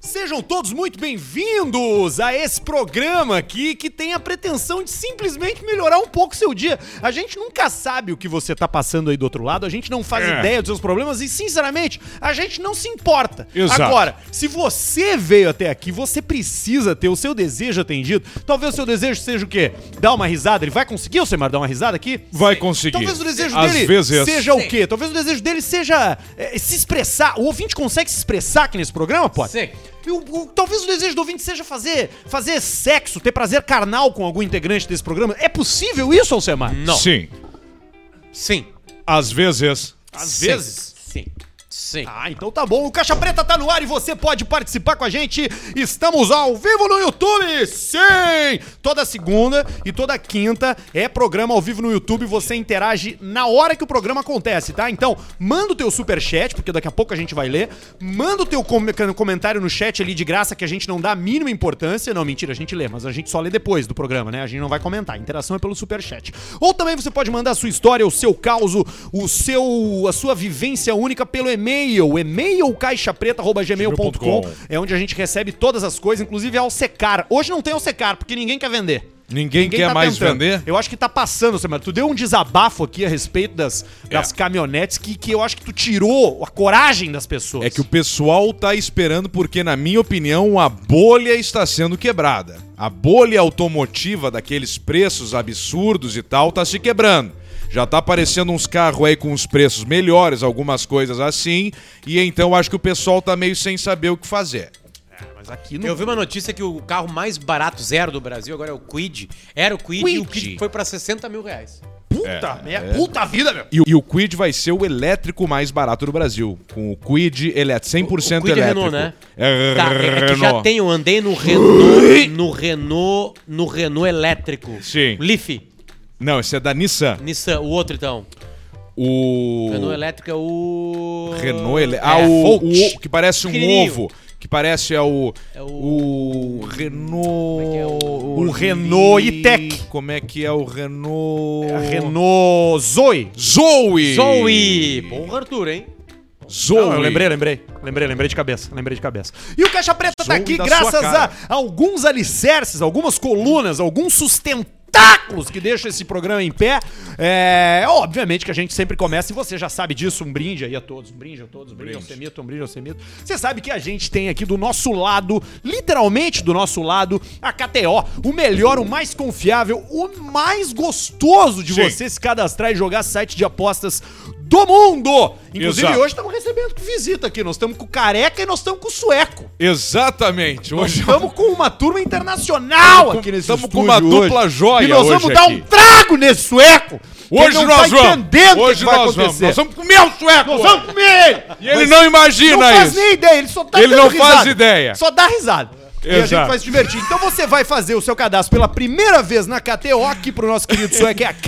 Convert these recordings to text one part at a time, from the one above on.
Sejam todos muito bem-vindos a esse programa aqui que tem a pretensão de simplesmente melhorar um pouco o seu dia. A gente nunca sabe o que você tá passando aí do outro lado, a gente não faz ideia dos seus problemas e, sinceramente, a gente não se importa. Exato. Agora, se você veio até aqui, você precisa ter o seu desejo atendido. Talvez o seu desejo seja o quê? Dar uma risada. Ele vai conseguir, Alcemar, dar uma risada aqui? Vai conseguir. Talvez o desejo Às dele vezes. seja o quê? Talvez o desejo dele seja se expressar. O ouvinte consegue se expressar aqui nesse programa, pode? Sim. Talvez o desejo do ouvinte seja fazer sexo, ter prazer carnal com algum integrante desse programa. É possível isso, Alcemar? Não. Sim. Sim. Às vezes. Às vezes. Sim. Sim. Ah, então tá bom. O Caixa Preta tá no ar e você pode participar com a gente. Estamos ao vivo no YouTube. Sim! Toda segunda e toda quinta é programa ao vivo no YouTube. Você interage na hora que o programa acontece, tá? Então, manda o teu superchat, porque daqui a pouco a gente vai ler. Manda o teu comentário no chat ali de graça, que a gente não dá a mínima importância. Não, mentira, a gente lê, mas a gente só lê depois do programa, né? A gente não vai comentar. A interação é pelo superchat. Ou também você pode mandar a sua história, o seu caos, a sua vivência única pelo e-mail caixapreta@gmail.com. É onde a gente recebe todas as coisas, inclusive Alsecar. Hoje não tem Alsecar, porque ninguém quer vender. Ninguém quer tá mais tentando. vender? Eu acho que tá passando, Samara. Tu deu um desabafo aqui a respeito das caminhonetes que eu acho que tu tirou a coragem das pessoas. É que o pessoal tá esperando porque, na minha opinião, a bolha está sendo quebrada. A bolha automotiva daqueles preços absurdos e tal tá se quebrando. Já tá aparecendo uns carros aí com os preços melhores, algumas coisas assim, e então acho que o pessoal tá meio sem saber o que fazer. Mas aqui no... Eu vi uma notícia que o carro mais barato, zero do Brasil, agora é o Kwid. Era o Kwid e o Kwid foi pra 60 mil reais. Puta merda, puta vida, meu. E o Kwid vai ser o elétrico mais barato do Brasil, com o Kwid elétrico, 100% O Kwid elétrico. é Renault, né? É, Tá, é que já Renault. tem, eu andei no Renault elétrico. Sim. Leaf, Não, esse é da Nissan. Nissan, o outro então. O Renault elétrico é o... Renault elétrico. É, O que parece um Pequenininho. ovo. Que parece o Como é que é? Renault... O Renault E-Tech. Como é que é o Renault... Renault Zoe. Zoe! Zoe! Bom Arthur, hein? Zoe! Não, eu lembrei de cabeça. E o Caixa Preta tá Zoe aqui da graças sua cara. a alguns alicerces, algumas colunas, alguns sustentáculos que deixam esse programa em pé. Obviamente que a gente sempre começa, e você já sabe disso, um brinde aí a todos, um brinde ao Semito. Você sabe que a gente tem aqui do nosso lado, literalmente do nosso lado, a KTO, o melhor, o mais confiável, o mais gostoso de Sim. você se cadastrar e jogar site de apostas do mundo. Inclusive Exato. hoje estamos recebendo visita aqui, nós estamos com o Careca e nós estamos com o Sueco. Exatamente. Nós Hoje estamos com uma turma internacional aqui nesse estamos estúdio com uma dupla hoje. joia E nós hoje vamos dar aqui. um trago nesse Sueco. Hoje Ele não nós tá vamos. entendendo o Hoje que vai nós vamos. acontecer. Nós vamos comer o sueco. Nós vamos comer ele. E ele Mas não imagina não faz isso. nem ideia, ele só tá Ele dando não faz risada. ideia. Só dá risada. E a gente Exato. vai se divertir. Então você vai fazer o seu cadastro pela primeira vez na KTO, aqui pro nosso querido sueco, é a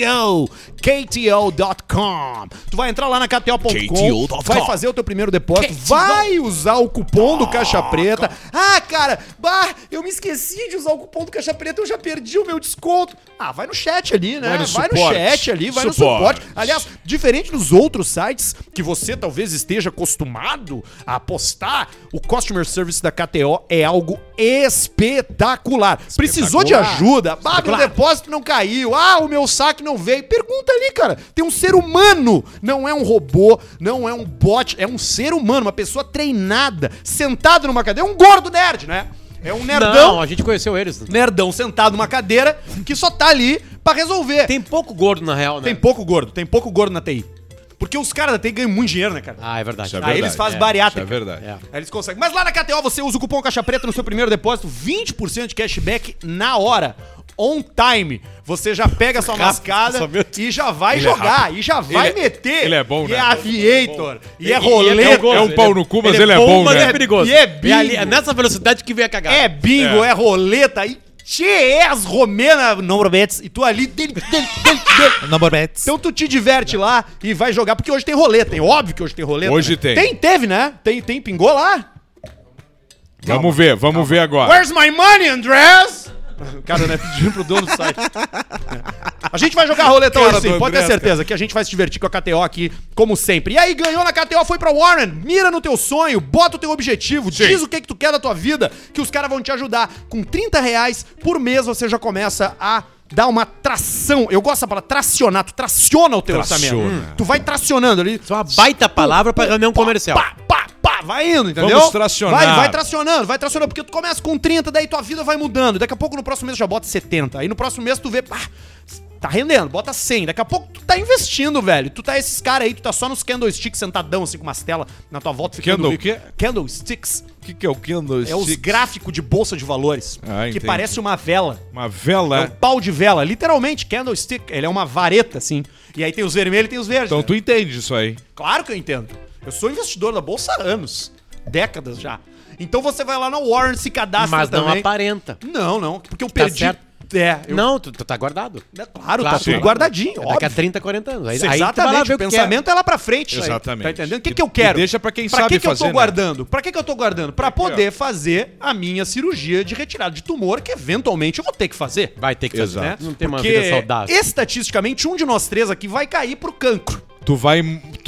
KTO.com. Tu vai entrar lá na KTO.com, vai fazer o teu primeiro depósito, vai usar o cupom do Caixa Preta. Ah, cara, eu me esqueci de usar o cupom do Caixa Preta, eu já perdi o meu desconto. Ah, vai no chat ali, né? Vai no Vai no suporte. chat ali, vai no Suporte. suporte. Aliás, diferente dos outros sites que você talvez esteja acostumado a apostar, o Customer Service da KTO é algo espetacular. Precisou de ajuda? Meu depósito não caiu. O meu saque não veio. Pergunta ali, cara. Tem um ser humano. Não é um robô, não é um bot, é um ser humano, uma pessoa treinada, sentado numa cadeira. É um gordo nerd, né? É um nerdão. Não, a gente conheceu eles. Nerdão sentado numa cadeira que só tá ali pra resolver. Tem pouco gordo, na real, né? Tem pouco gordo na TI. Porque os caras da TI ganham muito dinheiro, né, cara? Ah, é verdade. Isso é Aí eles fazem Isso bariátrica. é verdade. É. Aí eles conseguem. Mas lá na KTO você usa o cupom Caixa Preta no seu primeiro depósito, 20% de cashback na hora. On time. Você já pega a sua mascada e já vai jogar. E já vai meter. ele é bom, e né? é aviator. E é ele é roleta. perigoso, É um pau no cu, mas ele é bom, mas né? é perigoso. E é bingo. É nessa velocidade que vem a cagada. É bingo, é roleta. E é as romena number bets. E tu ali... Number bets. Então tu te diverte lá e vai jogar, porque hoje tem roleta. É óbvio que hoje tem roleta. Hoje né? tem. Teve, né? Pingou lá. Vamos ver agora. Where's my money, Andrés? O cara, né, pedindo pro dono do site. A gente vai jogar roletão Cara assim, do pode ter André, certeza que a gente vai se divertir com a KTO aqui, como sempre. E aí, ganhou na KTO, foi pra Warren, mira no teu sonho, bota o teu objetivo, diz o que tu quer da tua vida, que os caras vão te ajudar. Com R$30 por mês você já começa a dar uma tração. Eu gosto da palavra tracionar, tu traciona o teu orçamento. Tu vai tracionando ali. Isso é uma baita palavra pra reunião comercial. Pá, vai indo, entendeu? Vamos tracionar. Vai tracionando, porque tu começa com 30, daí tua vida vai mudando. Daqui a pouco no próximo mês já bota 70. Aí no próximo mês tu vê, tá rendendo, bota 100. Daqui a pouco tu tá investindo, velho. Tu tá esses caras aí, tu tá só nos candlesticks sentadão, assim, com umas telas na tua volta. Candle o quê? Candlesticks. O que é o candlestick? É os gráficos de bolsa de valores. Ah, que entendi. parece uma vela. Uma É um vela. pau de vela. Literalmente, candlestick. Ele é uma vareta, assim. E aí tem os vermelhos e tem os verdes. Então né? tu entende isso aí. Claro que eu entendo. Eu sou investidor da bolsa há anos. Décadas já. Então você vai lá na Warren, se cadastra Mas não também. aparenta. Não, porque eu Tá perdi. certo. Eu... Não, tu tá guardado. É claro, Claro, tá tudo sim. guardadinho, É daqui a óbvio. 30, 40 anos. Aí tu vai lá Exatamente, ver o pensamento é lá pra frente. isso aí. Exatamente. Tá entendendo? O que, E- que eu quero? e deixa pra quem pra sabe que eu fazer, tô né? guardando? Pra que eu tô guardando? Pra Aqui, ó. poder fazer a minha cirurgia de retirada de tumor, que eventualmente eu vou ter que fazer. Vai ter que fazer. Exato. Né? Não tem uma Porque vida saudável. estatisticamente, um de nós três aqui vai cair pro cancro. Tu vai...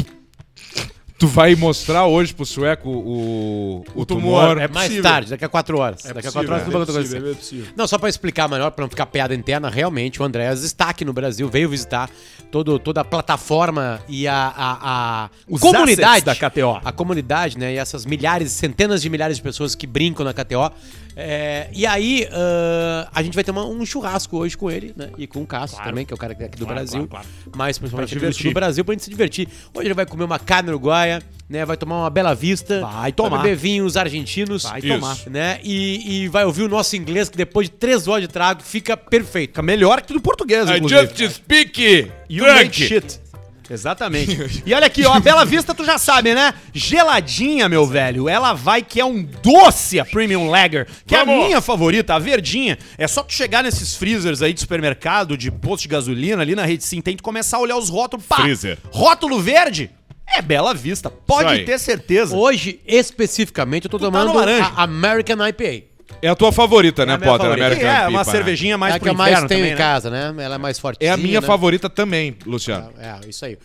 Tu vai mostrar hoje pro sueco o tumor. é Mais possível. tarde, daqui a 4 horas. Daqui a 4 horas tudo vai acontecer. é possível. Não, só pra explicar melhor, pra não ficar piada interna, realmente o Andréas está aqui no Brasil, veio visitar toda a plataforma e a Os comunidade assets da KTO. A comunidade, né? E essas milhares, centenas de milhares de pessoas que brincam na KTO. E aí, a gente vai ter um churrasco hoje com ele, né? E com o Cássio também, que é o cara aqui do Brasil. claro. Mas principalmente Pra ele veio divertir. do Brasil pra gente se divertir. Hoje ele vai comer uma carne uruguaia, né? Vai tomar uma Bela Vista. Vai tomar. beber vinhos argentinos. Vai Isso. tomar. Né? E vai ouvir o nosso inglês, que depois de 3 horas de trago, fica perfeito. Fica melhor que do português, I inclusive. just speak You make drunk. shit. Exatamente. E olha aqui, ó, a Bela Vista tu já sabe, né? Geladinha, meu velho. Ela vai que é um doce a Premium Lager, que é a Vamos. minha favorita, a verdinha. É só tu chegar nesses freezers aí de supermercado, de posto de gasolina, ali na Rede Sim, tem que começar a olhar os rótulos. Pá, Freezer. rótulo verde é Bela Vista. Isso Pode aí. ter certeza. Hoje, especificamente, eu tô tá tomando no laranja. a American IPA. É a tua favorita, né, a minha Potter? favorita. American Que é IPA, uma né? cervejinha mais É a pro que eu mais inverno tenho também, em né? casa, né? Ela é mais fortinha. É a minha né? favorita também, Luciano. Isso aí.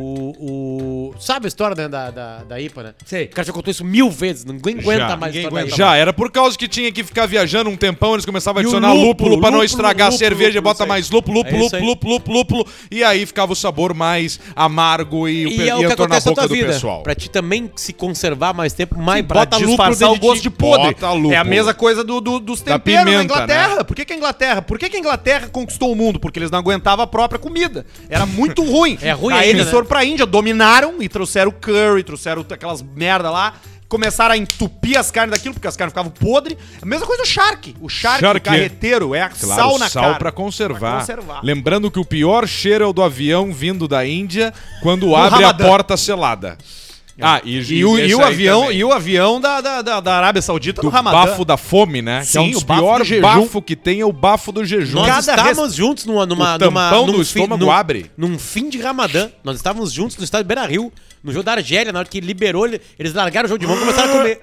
Sabe a história, né, da IPA, né? Sei. O cara já contou isso 1000 vezes, ninguém aguenta mais a história da IPA. Já, era por causa que tinha que ficar viajando um tempão, eles começavam a E o adicionar lúpulo pra não lúpulo, estragar a lúpulo, cerveja, lúpulo, bota isso aí. mais lúpulo, É isso aí. lúpulo, e aí ficava o sabor mais amargo e, E é o que entrou na acontece na boca tua do vida. pessoal. Pra ti também se conservar mais tempo, mais Pra disfarçar o gosto de podre. Bota lúpulo. É a mesma coisa dos Da temperos na pimenta, Inglaterra. né? Por que a Inglaterra? Por que a Inglaterra conquistou o mundo? Porque eles não aguentavam a própria comida. Era muito ruim. É ruim Aí ainda, eles né? foram pra Índia, dominaram e trouxeram curry, trouxeram aquelas merda lá. Começaram a entupir as carnes daquilo, porque as carnes ficavam podres. A mesma coisa do Shark. O Shark, Shark. o carreteiro, é Claro, sal na cara. pra conservar. Pra conservar. Lembrando que o pior cheiro é o do avião vindo da Índia quando abre Ramadã. a porta selada. Ah, E o avião da Arábia Saudita do no Ramadã. bafo da fome, né? que é um Sim, dos o bafo do piores jejum. bafo que tem, é o bafo do jejum. Nós Cada estávamos juntos O tampão do estômago abre. Num fim de Ramadã. Nós estávamos juntos no estádio Beira-Rio, no jogo da Argélia, na hora que liberou, eles largaram o jogo de mão e começaram a comer.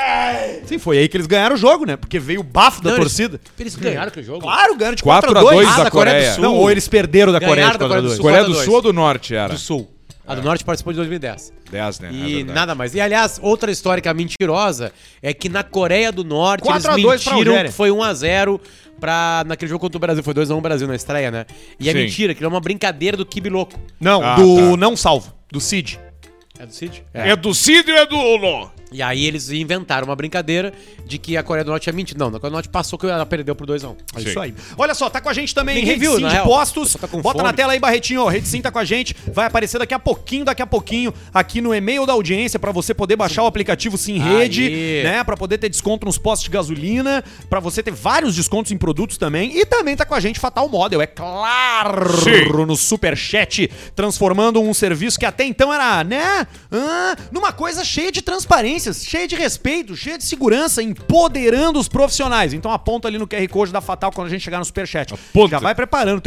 Sim, foi aí que eles ganharam o jogo, né? Porque veio o bafo da Não, torcida. Eles ganharam aquele jogo. Claro, ganharam de 4-2 4-2. da Coreia do Sul. Não, ou eles perderam da Coreia de Ganharam da Coreia do 4-2. Sul. Coreia do 4-2. Sul ou do Norte era? Do Sul. A do Norte participou de 2010. 10, né? É E verdade. nada mais. E, aliás, outra histórica mentirosa é que na Coreia do Norte 4-2 pra eles mentiram Algéria. que foi 1-0 naquele jogo contra o Brasil. Foi 2-1 Brasil na estreia, né? E é Sim. mentira, que é uma brincadeira do Kibi Louco. Não, Ah, do tá. não salvo, do Cid. É do Cid? É do Cid ou é do Uno? E aí eles inventaram uma brincadeira de que a Coreia do Norte é mentira. Não, a Coreia do Norte passou que ela perdeu por 2-1. É isso aí. Olha só, tá com a gente também Ninguém Rede viu, Sim na de real. Postos. Só tá com Bota fome. na tela aí, Barretinho. Ó, Rede Sim tá com a gente. Vai aparecer daqui a pouquinho, aqui no e-mail da audiência pra você poder baixar o aplicativo Sim Rede, Aí. né? Pra poder ter desconto nos postos de gasolina, pra você ter vários descontos em produtos também. E também tá com a gente Fatal Model, é claro, Sim. no Superchat, transformando um serviço que até então era, né? Numa coisa cheia de transparências, cheia de respeito, cheia de segurança, empoderando os profissionais. Então aponta ali no QR Code da Fatal quando a gente chegar no Superchat. Aponta. Já vai preparando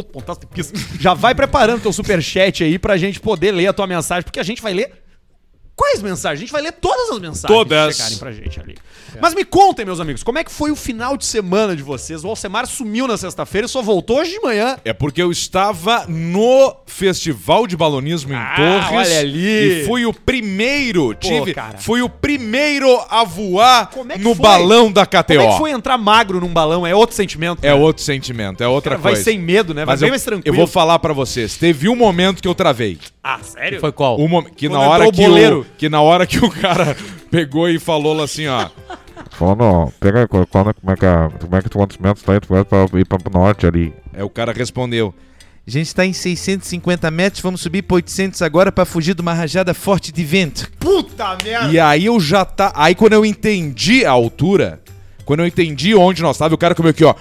já vai preparando teu Superchat aí pra gente poder ler a tua mensagem, porque a gente vai ler Quais mensagens? A gente vai ler todas as mensagens Todas. que chegarem pra gente ali. Mas me contem, meus amigos, como é que foi o final de semana de vocês? O Alcemar sumiu na sexta-feira e só voltou hoje de manhã. É porque eu estava no Festival de Balonismo em Torres. olha ali. E fui o primeiro, cara. fui o primeiro a voar Como é que no foi? balão da KTO. Como é que foi entrar magro num balão? É outro sentimento. É outro sentimento, é outra Cara, vai coisa. sem medo, né? Vai Mas bem eu, mais tranquilo. eu vou falar pra vocês. Teve um momento que eu travei. Ah, sério? Foi qual? Que Quando na hora entrou o que boleiro. que na hora que o cara pegou e falou assim, ó. Falando, ó, pega como é que quantos metros tá aí, tu vai pra ir pro norte ali. Aí o cara respondeu. A gente tá em 650 metros, vamos subir pra 800 agora pra fugir de uma rajada forte de vento. Puta merda! E aí eu já tá. Aí quando eu entendi a altura, quando eu entendi onde nós tava, o cara comeu aqui, ó.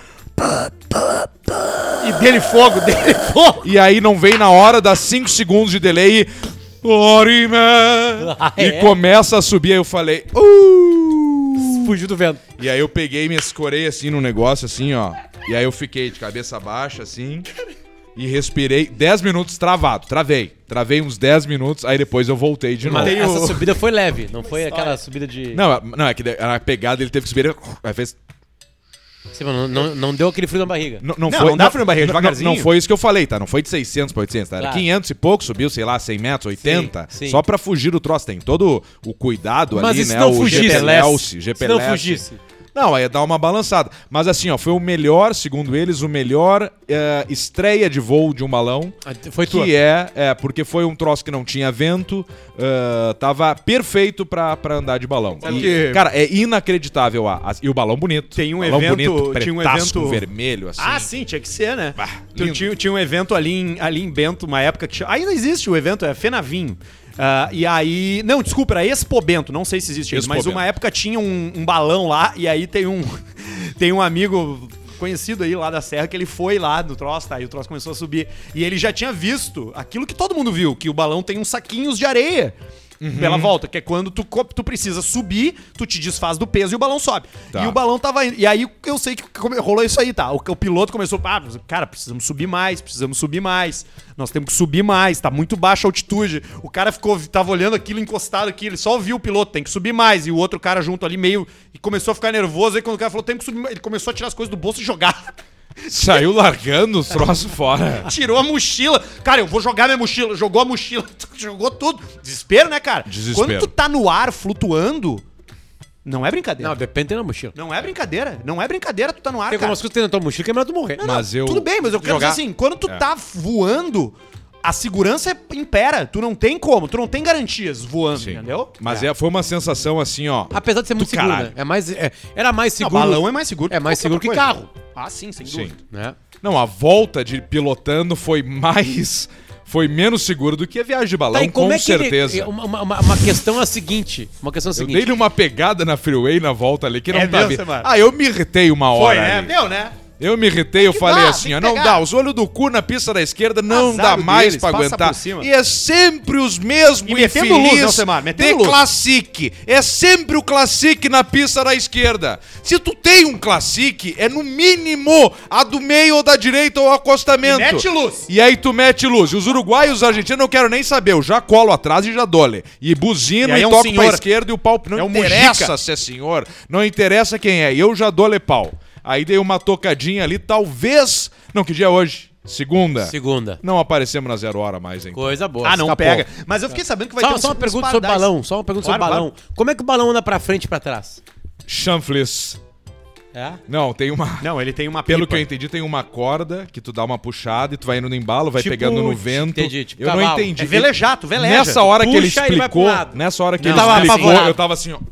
E dele fogo, dele fogo! E aí não vem na hora, dá 5 segundos de delay e. Ah, E é? começa a subir, aí eu falei. Fugiu do vento. E aí eu peguei e me escorei assim no negócio, assim, ó. E aí eu fiquei de cabeça baixa, assim. E respirei 10 minutos travado. Travei uns 10 minutos, aí depois eu voltei de novo. Mas Tem essa o- subida foi leve, não foi aquela subida de... Não, é que a pegada ele teve que subir. Aí fez. Sim, mas não deu aquele frio na barriga. Não, dá frio na barriga, devagarzinho. Não foi isso que eu falei, tá? Não foi de 600 pra 800, tá? Era Claro. 500 e pouco, subiu, sei lá, 100 metros, 80. Sim. Só pra fugir do troço. Tem todo o cuidado Mas ali, e se né? não O fugisse? GPS. Se não fugisse. Não, aí ia dar uma balançada. Mas assim, ó, foi o melhor, segundo eles, o melhor estreia de voo de um balão. Foi tua. Que porque foi um troço que não tinha vento, tava perfeito pra andar de balão. Sabe E, que- cara, é inacreditável. E o balão bonito. Tem um balão evento- bonito, tinha um pretasco, evento- vermelho, assim. Ah, sim, tinha que ser, né? lindo. Tinha um evento ali em Bento, uma época que... Ainda existe o evento, é Fenavinho. E aí... Não, desculpa, era Expo Bento, não sei se existe ainda, Expo mas Bento. uma época tinha um balão lá, e aí tem um amigo conhecido aí lá da Serra que ele foi lá no troço, tá? E o troço começou a subir. E ele já tinha visto aquilo que todo mundo viu, que o balão tem uns saquinhos de areia. Pela volta, que é quando tu precisa subir, tu te desfaz do peso e o balão sobe. Tá. E o balão tava indo. E aí eu sei que rolou isso aí, tá? O piloto começou, cara, precisamos subir mais. Nós temos que subir mais, tá muito baixa a altitude. O cara tava olhando aquilo encostado aqui, ele só ouviu o piloto, tem que subir mais. E o outro cara junto ali meio, e começou a ficar nervoso. Aí quando o cara falou, tem que subir mais, ele começou a tirar as coisas do bolso e jogar. Saiu largando os troços fora. Tirou a mochila. Cara, eu vou jogar minha mochila. Jogou a mochila, jogou tudo. Desespero, né, cara? Desespero. Quando tu tá no ar flutuando, não é brincadeira. Não, depende da mochila. Não é brincadeira. Não é brincadeira tu tá no ar, Tem cara. algumas coisas que tem na tua mochila que é melhor tu morrer. Mas eu... Tudo bem, mas eu quero jogar- dizer assim, quando tu tá voando, a segurança impera. Tu não tem como, tu não tem garantias voando, Sim. entendeu? Mas foi uma sensação assim, ó. Apesar de ser muito seguro, caralho. né? Era mais Não, seguro. balão é mais seguro. É mais seguro que qualquer carro. coisa. Ah, sim, sem Sim. dúvida. Né? Não, a volta de pilotando foi menos seguro do que a viagem de balão, Tá, e como com é que ele- certeza. uma questão é a seguinte. Uma questão é a Eu seguinte. dei-lhe uma pegada na freeway na volta ali que não É tá mesmo, bem. Samara? Ah, eu me irritei uma hora. Foi, né? ali. Deu, né? Eu me irritei, eu que falei dá, assim, tem ó, que não pegar. dá, os olhos do cu na pista da esquerda não Azar dá mais deles, pra passa aguentar. por cima. E é sempre os mesmos E metendo luz, né, infeliz Alcemar? de Metendo luz. Classic. É sempre o Classic na pista da esquerda. Se tu tem um Classic, é no mínimo a do meio ou da direita ou acostamento. E mete luz. E aí tu mete luz. E os uruguaios e os argentinos não quero nem saber. Eu já colo atrás e já dole. E buzino E aí e é um toco senhor. pra esquerda e o pau... Não É um interessa Mujica. se é senhor. Não interessa quem é. E eu já dole pau. Aí dei uma tocadinha ali, talvez... Não, que dia é hoje? Segunda. Não aparecemos na 0 hora mais, hein? Coisa boa. Ah, não escapou. pega. Mas eu fiquei sabendo que vai ter Só uma uns pergunta sobre pardais. balão. Só uma pergunta sobre Claro, balão. Como é que o balão anda pra frente e pra trás? Chanfles. É? Não, tem uma... Não, ele tem uma Pelo pipa. que eu entendi, tem uma corda que tu dá uma puxada e tu vai indo no embalo, vai Tipo, pegando no vento. entendi, tipo eu não cavalo. entendi. É velejar, tu veleja. Nessa hora que ele Puxa, ele vai pro explicou, lado. nessa hora que Não, ele tava explicou, apavorado. eu tava assim, ó.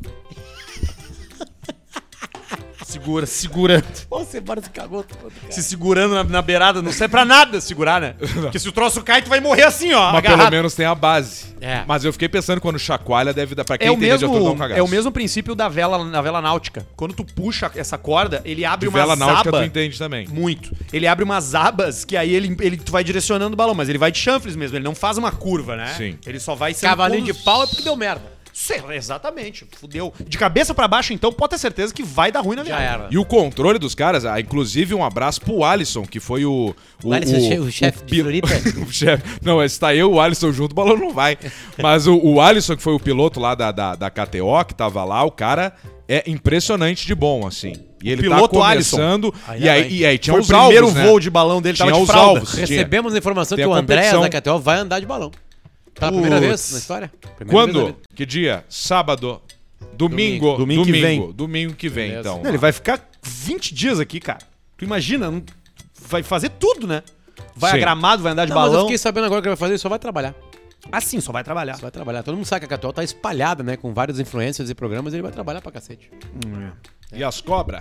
Segura. Você bora se cagou todo, cara. Se segurando na beirada, não serve pra nada segurar, né? Porque se o troço cai, tu vai morrer assim, ó. Mas agarrado. pelo menos tem a base. É. Mas eu fiquei pensando quando chacoalha deve dar pra quem É o, entende de altura, dá um mesmo, cagaço. é o mesmo princípio da vela náutica. Quando tu puxa essa corda, ele abre De uma vela náutica tu aba. entende também. Muito. Ele abre umas abas que aí tu vai direcionando o balão, mas ele vai de chanfles mesmo, ele não faz uma curva, né? Sim. Ele só vai sendo Cavalinho de pau é porque deu merda. Exatamente, fudeu. De cabeça pra baixo, então, pode ter certeza que vai dar ruim na Já viagem. era. E o controle dos caras, inclusive um abraço pro Alisson, que foi o chefe de Floripa. o chefe. Não, se tá eu e o Alisson junto, o balão não vai. Mas o Alisson, que foi o piloto lá da KTO, que tava lá, o cara é impressionante de bom, assim. E ele Piloto tá começando. Ainda E aí tinha Foi os o primeiro alvos, né? voo de balão dele, Tinha tava de os fralda. alvos. Recebemos a informação Tem que a o Andréas da competição. KTO vai andar de balão. Pela primeira Putz. vez na história. Primeira vez na Quando? vida. Que dia? Sábado. Domingo. Domingo que vem. Domingo que vem, Beleza. então. Não, ele vai ficar 20 dias aqui, cara. Tu imagina, vai fazer tudo, né? Vai Sim. a Gramado, vai andar de Não, mas eu balão. fiquei sabendo agora que ele vai fazer, ele só vai trabalhar. Assim, só vai trabalhar. Só vai trabalhar. Todo mundo sabe que a KTO tá espalhada, né? Com vários influencers e programas, ele vai trabalhar pra cacete. E as cobras?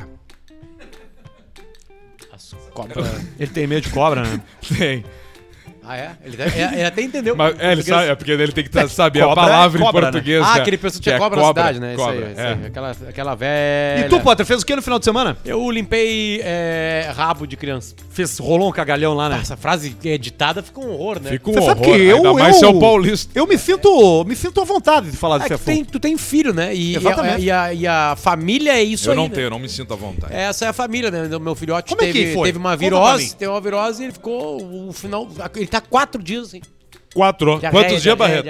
As cobras. Ele tem medo de cobra, né? Tem. Ah, é? Ele até entendeu. Mas, ele sabe, é porque ele tem que saber a Cobra palavra é cobra, em né? português. Ah, né? aquele pessoal Que tinha é cobra na cidade, né? Cobra, Isso aí. é. Aquela velha. E tu, Potter, fez o que no final de semana? Eu limpei rabo de criança. Rolou um cagalhão lá, né? Essa frase editada fica um horror, né? Fica um Você horror. sabe que Ainda mais se é o paulista. Eu me sinto à vontade de falar É desse que assunto. tu tem filho, né? Exatamente. E a família é isso Eu aí. não né? tenho, eu não me sinto à vontade. Essa é a família, né? O meu filhote Como é que foi? teve uma Conta pra virose. mim. Teve uma virose e ele ficou o final. Ele tá 4 dias assim. 4. Quantos dias, Barreto?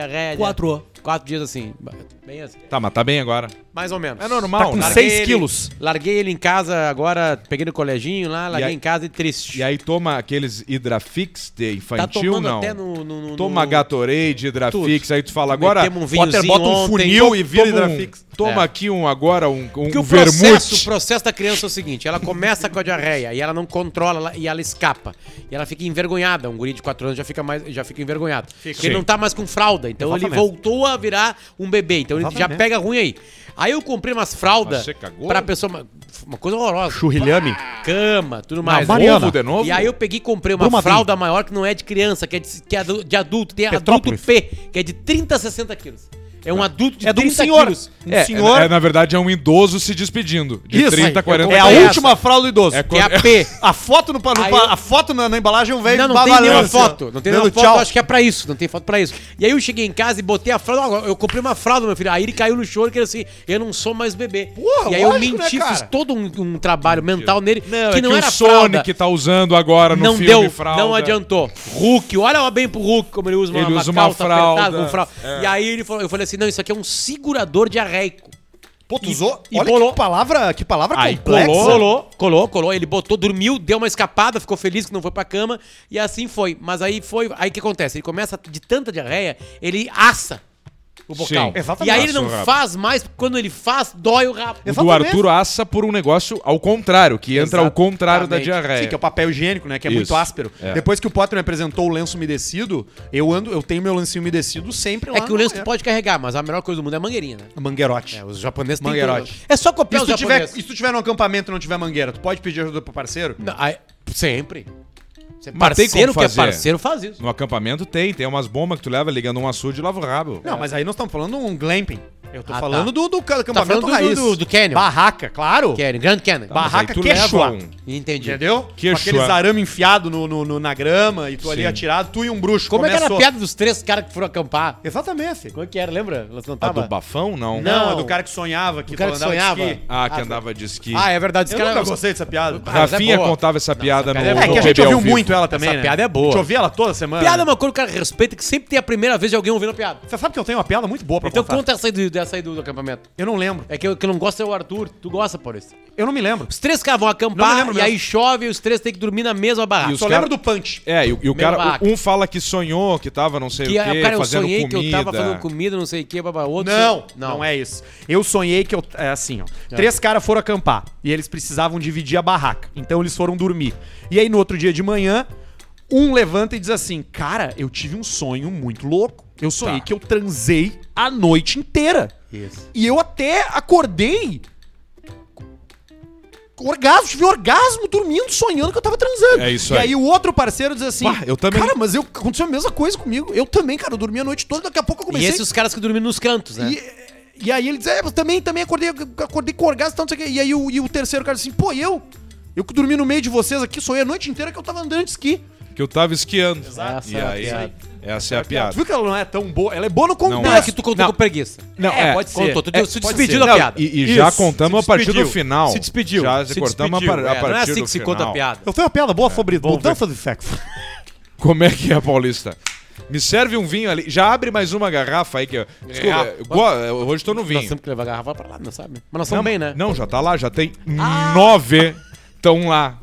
4 dias assim. Bem assim. Tá, mas tá bem agora. Mais ou menos. É normal, Tá com né? 6 quilos. Larguei ele em casa agora, peguei no coleginho lá, larguei aí- em casa e triste. E aí toma aqueles Hidrafix de tá infantil, tomando não? até no Toma Gatorade, Hidrafix, aí tu fala, agora Metemos um Potter vinhozinho bota um ontem. funil e vira toma, Hidrafix. toma É. aqui agora um Porque o vermute. processo da criança é o seguinte, ela começa com a diarreia e ela não controla e ela escapa. E ela fica envergonhada. Um guri de 4 anos já fica envergonhado. Porque ele Sim. não tá mais com fralda. Então ele Exatamente. voltou a virar um bebê. Então ele já Exatamente. pega ruim aí. Aí eu comprei umas fraldas Mas você cagou? pra pessoa... Uma coisa horrorosa. Churrilhame. Cama, tudo mais. Mariana. Ovo de novo? E aí eu peguei e comprei uma Brumadinho. fralda maior que não é de criança, que é de adulto. Tem adulto Petrópolis. P, que é de 30 a 60 quilos. É um adulto de É de um 30 senhor. quilos. Na verdade, é um idoso se despedindo. De Isso, 30 a aí, 40 É a comprei quilos. última fralda do idoso. É Que é a quando- P. A foto, Aí eu- a foto na embalagem vem Não tem nenhuma foto. Não tem nenhuma foto, tchau. eu acho que é pra isso. Não tem foto pra isso. E aí eu cheguei em casa e botei a fralda. Ó, eu comprei uma fralda, meu filho. Aí ele caiu no choro, que ele assim, eu não sou mais bebê. Porra, e aí eu lógico, menti, né, cara? fiz todo um trabalho mental nele, Não, que é não que era o Sonic fralda. tá usando agora no Não filme deu, fralda. não adiantou. Hulk, olha bem pro Hulk como ele usa uma, Ele uma usa uma calça fralda. apertada com fralda. E aí ele falou, eu falei assim, não, isso aqui é um segurador diarreico. Pô, tu usou? e Olha bolou. que palavra Aí complexa. Colou. Ele botou, dormiu, deu uma escapada, ficou feliz que não foi pra cama. E assim foi. Mas aí o que acontece? Ele começa, de tanta diarreia, ele assa o bocal. Sim, E exatamente. aí ele não Assa o rabo. faz mais, porque quando ele faz, dói o rabo. O do Arthur assa por um negócio ao contrário, que entra ao contrário da Exatamente. diarreia. Sim, que é o papel higiênico, né? Que é muito Isso. áspero. É. Depois que o Potter me apresentou o lenço umedecido, eu tenho meu lencinho umedecido sempre lá. É que o lenço no- tu pode carregar, mas a melhor coisa do mundo é a mangueirinha, né? Mangueirote. Os japoneses têm Mangueirote. tudo. É só E copiar se, os tu tiver, japoneses. e se tu tiver no acampamento e não tiver mangueira, tu pode pedir ajuda pro parceiro? Não, sempre. Mas tem Parceiro como que é fazer. parceiro faz isso. No acampamento tem umas bombas que tu leva ligando um açude e lava o rabo. Não, mas aí nós estamos falando de um glamping. Eu tô Ah, falando tá. do acampamento falando do- raiz. do canyon. Barraca, claro. Canyon, Grand Canyon. Mas aí Barraca tu Quechua. leva um- Entendi. Entendeu? Quechua. Com aqueles arame enfiado na grama e tu ali Sim. atirado, tu e um bruxo. Como é que era a Começou. piada dos 3 caras que foram acampar? Exatamente. Como é que era, lembra? Elas não A estavam... do bafão, não? Não, Não. é do cara que sonhava, que O cara que andava de sonhava. esqui. Ah, que andava de esqui. Ah, é verdade. Eu Esse cara... nunca gostei dessa piada. Ah, mas é Rafinha boa. contava essa piada essa no, piada no É que a PB gente ao ouviu vivo. muito ela também, Essa né? piada é boa. A gente ouvia ela toda semana. Piada é uma coisa que o cara respeita, que sempre tem a primeira vez de alguém ouvindo a piada. Você sabe que eu tenho uma piada muito boa pra Então contar. conta dessa aí do acampamento. Eu não lembro. É que eu não gosto é o Arthur. Tu gosta, Paulista? Eu não me lembro. Os 3 caras vão Não me acampar lembro e aí mesmo. chove e os 3 têm que dormir na mesma barraca. E os Só cara- lembro do punch. É, e o cara, barraca. um fala que sonhou, que tava não sei Que, o quê, cara, eu fazendo sonhei comida. que eu tava fazendo comida, não sei o que, babá. Outro Não é isso. Eu sonhei que eu... É assim, ó. 3 caras foram acampar e eles precisavam dividir a barraca. Então eles foram dormir. E aí no outro dia de manhã, um levanta e diz assim, cara, eu tive um sonho muito louco. Eu sonhei Tá. que eu transei a noite inteira. Isso. E eu até acordei... tive orgasmo dormindo, sonhando que eu tava transando. É isso e aí. aí o outro parceiro diz assim: Pá, eu também. Cara, mas aconteceu a mesma coisa comigo. Eu também, cara, eu dormi a noite toda, daqui a pouco eu E comecei. esses os caras que dormiam nos cantos, né? E aí ele diz: eu também acordei com orgasmo e tal, não sei o quê. E aí o terceiro cara diz assim: pô, eu que dormi no meio de vocês aqui, sonhei a noite inteira que eu tava andando de esqui. que eu tava esquiando. Exato. E aí, essa é a piada. Tu viu que ela não é tão boa? Ela é boa no contexto. Não, é que tu contou com preguiça. Não, pode ser. Contou, tu se pode despediu ser. da piada. E já Isso, contamos se a partir do despediu. final. Se despediu. Já se cortamos despediu. a partir Não é assim do que se final. conta a piada. Eu tenho uma piada boa sobre mudança de sexo. Como é que é, Paulista? Me serve um vinho ali. Já abre mais uma garrafa aí que eu... Desculpa, hoje tô no Nós vinho. temos que levar a garrafa pra lá, não sabe? Mas nós estamos bem, né? Não, já tá lá, já tem 9 estão lá.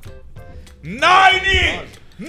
9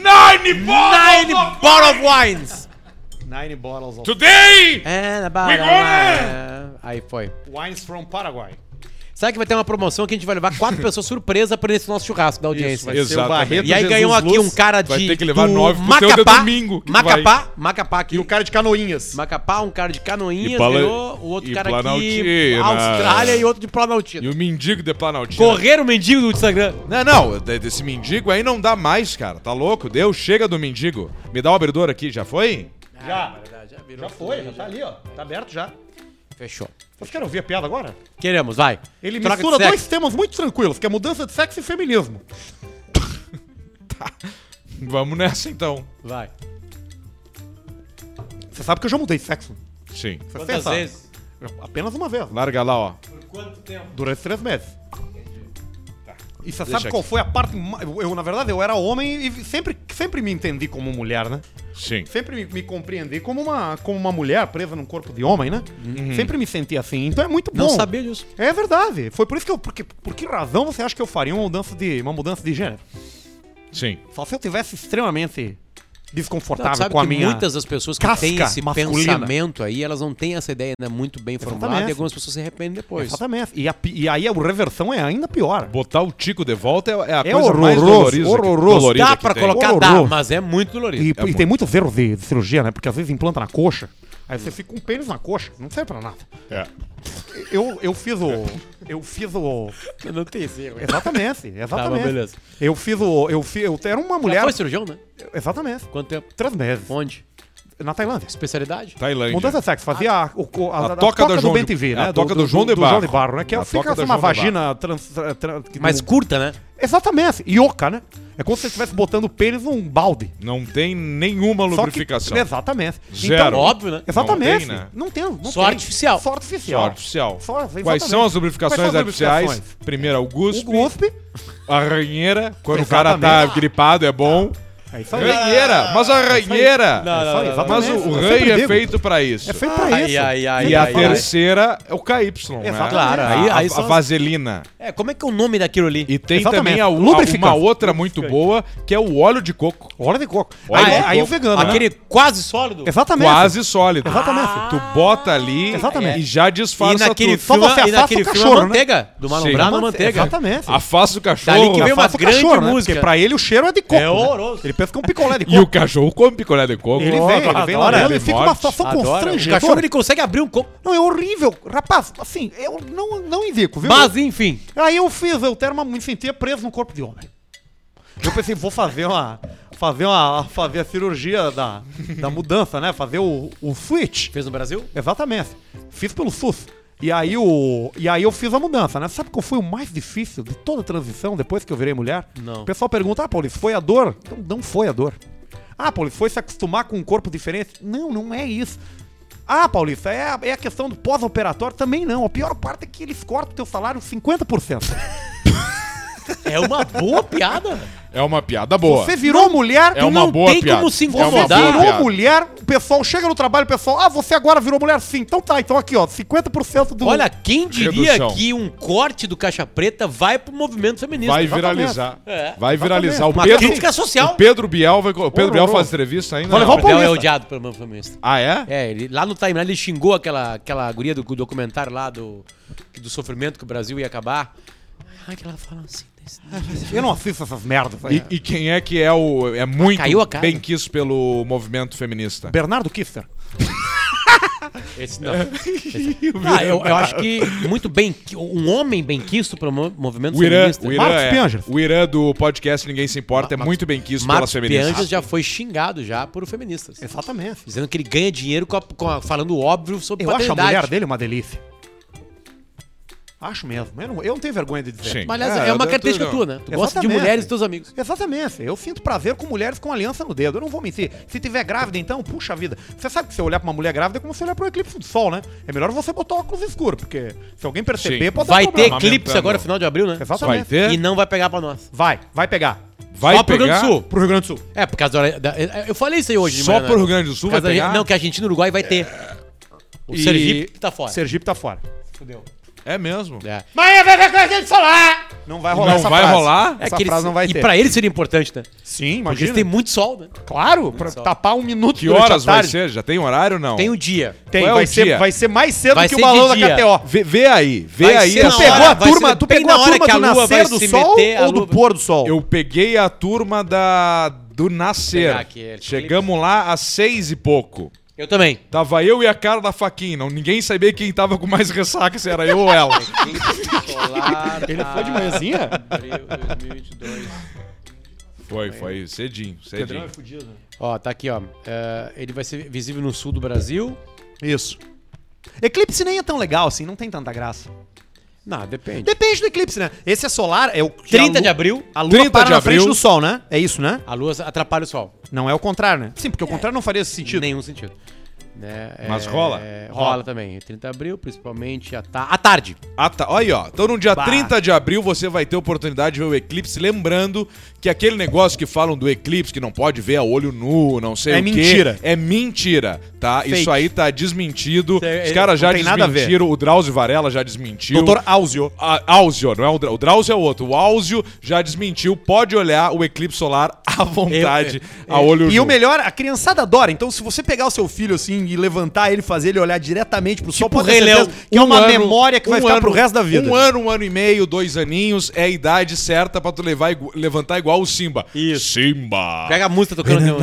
bottle of wines! 9 bottles of Today! É, aí foi. wines from Paraguay. Sabe que vai ter uma promoção que a gente vai levar 4 pessoas surpresa pra esse nosso churrasco da audiência. vai ser o Exatamente. Barreto E aí Jesus ganhou aqui Luz, um cara de... vai ter que levar do 9 pro teu de domingo, que Macapá aqui. E o cara de Canoinhas. Macapá, um cara de Canoinhas, E Pala- ganhou, o outro e cara aqui, Planaltina. Austrália e outro de Planaltina. E o mendigo de Planaltina. Correram o mendigo do Instagram. Não, desse mendigo aí não dá mais, cara. Tá louco? Deu, chega do mendigo. Me dá o abridor aqui, já foi? Já. virou. Já foi, já tá ali, ó. Tá aberto já. Fechou. Vocês querem ouvir a piada agora? Queremos, vai. Ele Troca de mistura sexo. dois temas muito tranquilos, que é mudança de sexo e feminismo. Vamos nessa então. Vai. Você sabe que eu já mudei de sexo. Sim. Você Quantas sabe. vezes? Apenas uma vez. Larga lá, ó. Por quanto tempo? Durante 3 meses. E você Deixa sabe qual aqui. foi a parte... Eu, na verdade, eu era homem e sempre me entendi como mulher, né? Sim. Sempre me compreendi como uma mulher presa num corpo de homem, né? Sempre me senti assim. Então é muito bom. Não sabia disso. É verdade. Foi por isso que eu... Por que razão você acha que eu faria uma mudança de gênero? Sim. Só se eu tivesse extremamente desconfortável Não, sabe com a que minha... muitas das pessoas que casca têm esse masculina. pensamento aí, elas não têm essa ideia ainda muito bem formulada Exatamente. e algumas pessoas se arrependem depois. Exatamente. E aí a reversão é ainda pior. Botar o tico de volta é a É coisa mais horroroso, dolorida. horroroso. Dá que pra tem. colocar, dá, Horroroso. mas é muito dolorido. E tem muitos erros de cirurgia, né? Porque às vezes implanta na coxa, aí você fica com um pênis na coxa. Não serve pra nada. É. Eu fiz o... Não tem esse erro. Exatamente, exatamente. Tá, beleza. Eu era uma Já mulher... foi cirurgião, né? Exatamente. Quanto tempo? 3 meses. Onde? Na Tailândia. Especialidade? Tailândia. Mudança de sexo. Fazia a toca do João de- BNTV, né? a toca do João de Barro. né? Que A fica toca do uma João de vagina Mais curta, né? Exatamente. Ioca, né? É como se você estivesse botando o pênis num balde. Não tem nenhuma Só que- lubrificação. Exatamente. Zero. Óbvio, né? Exatamente. Não tem, né? Não tem. Não Só tem. artificial. Só artificial. Só artificial. Exatamente. Quais são as lubrificações Quais são as artificiais? lubrificações? Primeiro, o O guspe, guspe. a ranheira. Quando o cara tá Exatamente. gripado é bom. É isso aí. Ranheira, mas a ranheira. Não, Isso aí, não, exatamente. Mas o Eu ranho sempre é digo. feito pra isso. É feito pra Ai, isso. ai, ai, E a ai, ai. terceira é o KY, né? Exatamente. Claro, aí a são as- vaselina. É, como é que é o nome daquilo ali? E tem Exatamente. também Lubrificante. uma outra muito boa, que é o óleo de coco. Óleo de coco. Óleo de Aí o coco. vegano, né? Aquele quase sólido? Exatamente. Quase sólido. Exatamente. Tu bota ali Exatamente. e já E disfarça naquele tudo. Só filme, você e afasta naquele o filme cachorro, a né? manteiga. Do Marlon Sim. Brando, a manteiga. Exatamente. Afasta o cachorro. Dali que vem uma Afasta o grande cachorro, né? música. Porque pra ele o cheiro é de coco. É horroroso. Né? Ele pensa que é um picolé de E o coco. cachorro come picolé de coco. Ele vem adora. olhando e fica uma Morte. situação Adora. O constrangedora. cachorro ele consegue abrir um coco. Não, é horrível. Rapaz, assim, eu não indico, viu? Mas enfim. Aí eu me sentia preso no corpo de homem. Eu pensei, vou fazer a cirurgia da mudança, né? Fazer o switch. Fez no Brasil? Exatamente. Fiz pelo SUS. E aí eu fiz a mudança, né? Sabe qual foi o mais difícil de toda a transição depois que eu virei mulher? Não. O pessoal pergunta, Paulista, foi a dor? Não foi a dor. Paulista, foi se acostumar com um corpo diferente? Não é isso. Paulista, é a questão do pós-operatório? Também não. A pior parte é que eles cortam o teu salário 50%. É uma boa piada. É uma piada boa. Você virou mulher, É uma não boa tem piada. como se É uma você incomodar. boa virou piada. mulher, o pessoal chega no trabalho, o pessoal, você agora virou mulher? Sim, então tá, então aqui ó, 50% do... Olha, quem diria Redução. que um corte do Caixa Preta vai pro movimento feminista? Vai Exatamente. viralizar. É. Vai viralizar. O Uma Pedro, crítica social. o Pedro Biel vai. O Pedro Biel Horroroso. faz entrevista ainda? Vou levar O o Abel é Paulista. odiado pelo movimento feminista. Ah, é? É, ele, lá no timeline ele xingou aquela guria do documentário lá do sofrimento que o Brasil ia acabar. Ai, que ela fala assim. Eu não assisto essas merdas aí. E quem é que é muito Caiu a cara. bem quisto pelo movimento feminista? Bernardo Kister. Esse não. Eu acho que muito bem. Um homem bem quisto pelo movimento O Irã, feminista. Marcos Pianjas. o Irã do podcast Ninguém Se Importa é muito bem quisto pelas Marcos feministas. Pianjas já foi xingado já por feministas. Exatamente. Dizendo que ele ganha dinheiro falando óbvio sobre Eu acho a paternidade. mulher dele uma delícia. Acho mesmo. Eu não tenho vergonha de dizer. Sim. Mas, aliás, é uma característica tua, né? Tu gosta de Exatamente. mulheres dos teus amigos. Exatamente. Eu sinto prazer com mulheres com aliança no dedo. Eu não vou mentir. Se tiver grávida, então, puxa vida. Você sabe que se eu olhar pra uma mulher grávida é como se olhar pro eclipse do sol, né? É melhor você botar óculos escuro, porque se alguém perceber, Sim. pode Vai dar ter problema. eclipse Amamentando. agora, final de abril, né? Exatamente. Vai ter? E não vai pegar pra nós. Vai pegar. Vai Só pro Rio Grande pegar? do Sul. Pro Rio Grande do Sul. É, por causa eu falei isso aí hoje. de Só manhã, pro né? Rio Grande do Sul Por vai causa da- pegar? Não, que a Argentina e o Uruguai vai ter. O E- Sergipe tá fora. Sergipe tá fora. Fudeu. É mesmo. É. Mas vai ver coisa de solar! Não vai rolar Não essa vai frase. rolar? É Essa que eles- frase não vai e ter. pra eles seria importante, né? Sim, Porque imagina. eles têm muito sol, né? Claro, pra sol. tapar um minuto Que durante a horas vai tarde. ser? Já tem horário ou não? Tem o dia. Tem, Qual é o dia? vai ser mais cedo Vai que o ser balão de da dia. KTO. Vê aí. Vê Vai aí. ser Tu na pegou hora, a vai turma, ser tu bem pegou na a hora turma que a do lua vai nascer do se sol meter, a ou do lua- pôr do sol? Eu peguei a turma do nascer. Pegar aqui, eclipse. Chegamos lá às 6 e pouco. Eu também. Tava eu e a cara da faquinha. Ninguém sabia quem tava com mais ressaca, se era eu ou ela. Ele foi de manhãzinha? Abril 2022. Foi cedinho. fudido. Ó, tá aqui, ó. Ele vai ser visível no sul do Brasil. Isso. Eclipse nem é tão legal assim, não tem tanta graça. Não, depende. Depende do eclipse, né? Esse é solar, é o que 30 a de abril, A lua 30 para de na frente abril. do sol, né? É isso, né? a lua atrapalha o sol. Não é o contrário, né? Sim, porque o contrário não faria esse sentido. Nenhum sentido. Né? Mas rola? Rola também. 30 de abril, principalmente à tarde. Ah, tá. Olha aí, ó. Então no dia Bah. 30 de abril você vai ter oportunidade de ver o eclipse. Lembrando que aquele negócio que falam do eclipse, que não pode ver a olho nu, não sei É o quê. mentira. É mentira, tá? Fake. Isso aí tá desmentido. É, Os caras não já tem nada a ver. desmentiram. O Drauzio Varela já desmentiu. Doutor Áuzio. Áuzio, não é o Drauzio é o outro. O Áuzio já desmentiu. Pode olhar o eclipse solar à vontade, a olho E nu. o melhor, a criançada adora. Então, se você pegar o seu filho assim e levantar ele, fazer ele olhar diretamente pro sol, Tipo pode ter Rei certeza Leão. que é uma ano- memória que vai ficar pro resto da vida. Um ano e meio, 2 aninhos é a idade certa pra tu levantar igual o Simba. Isso. Simba. Pega a música tocando aqui.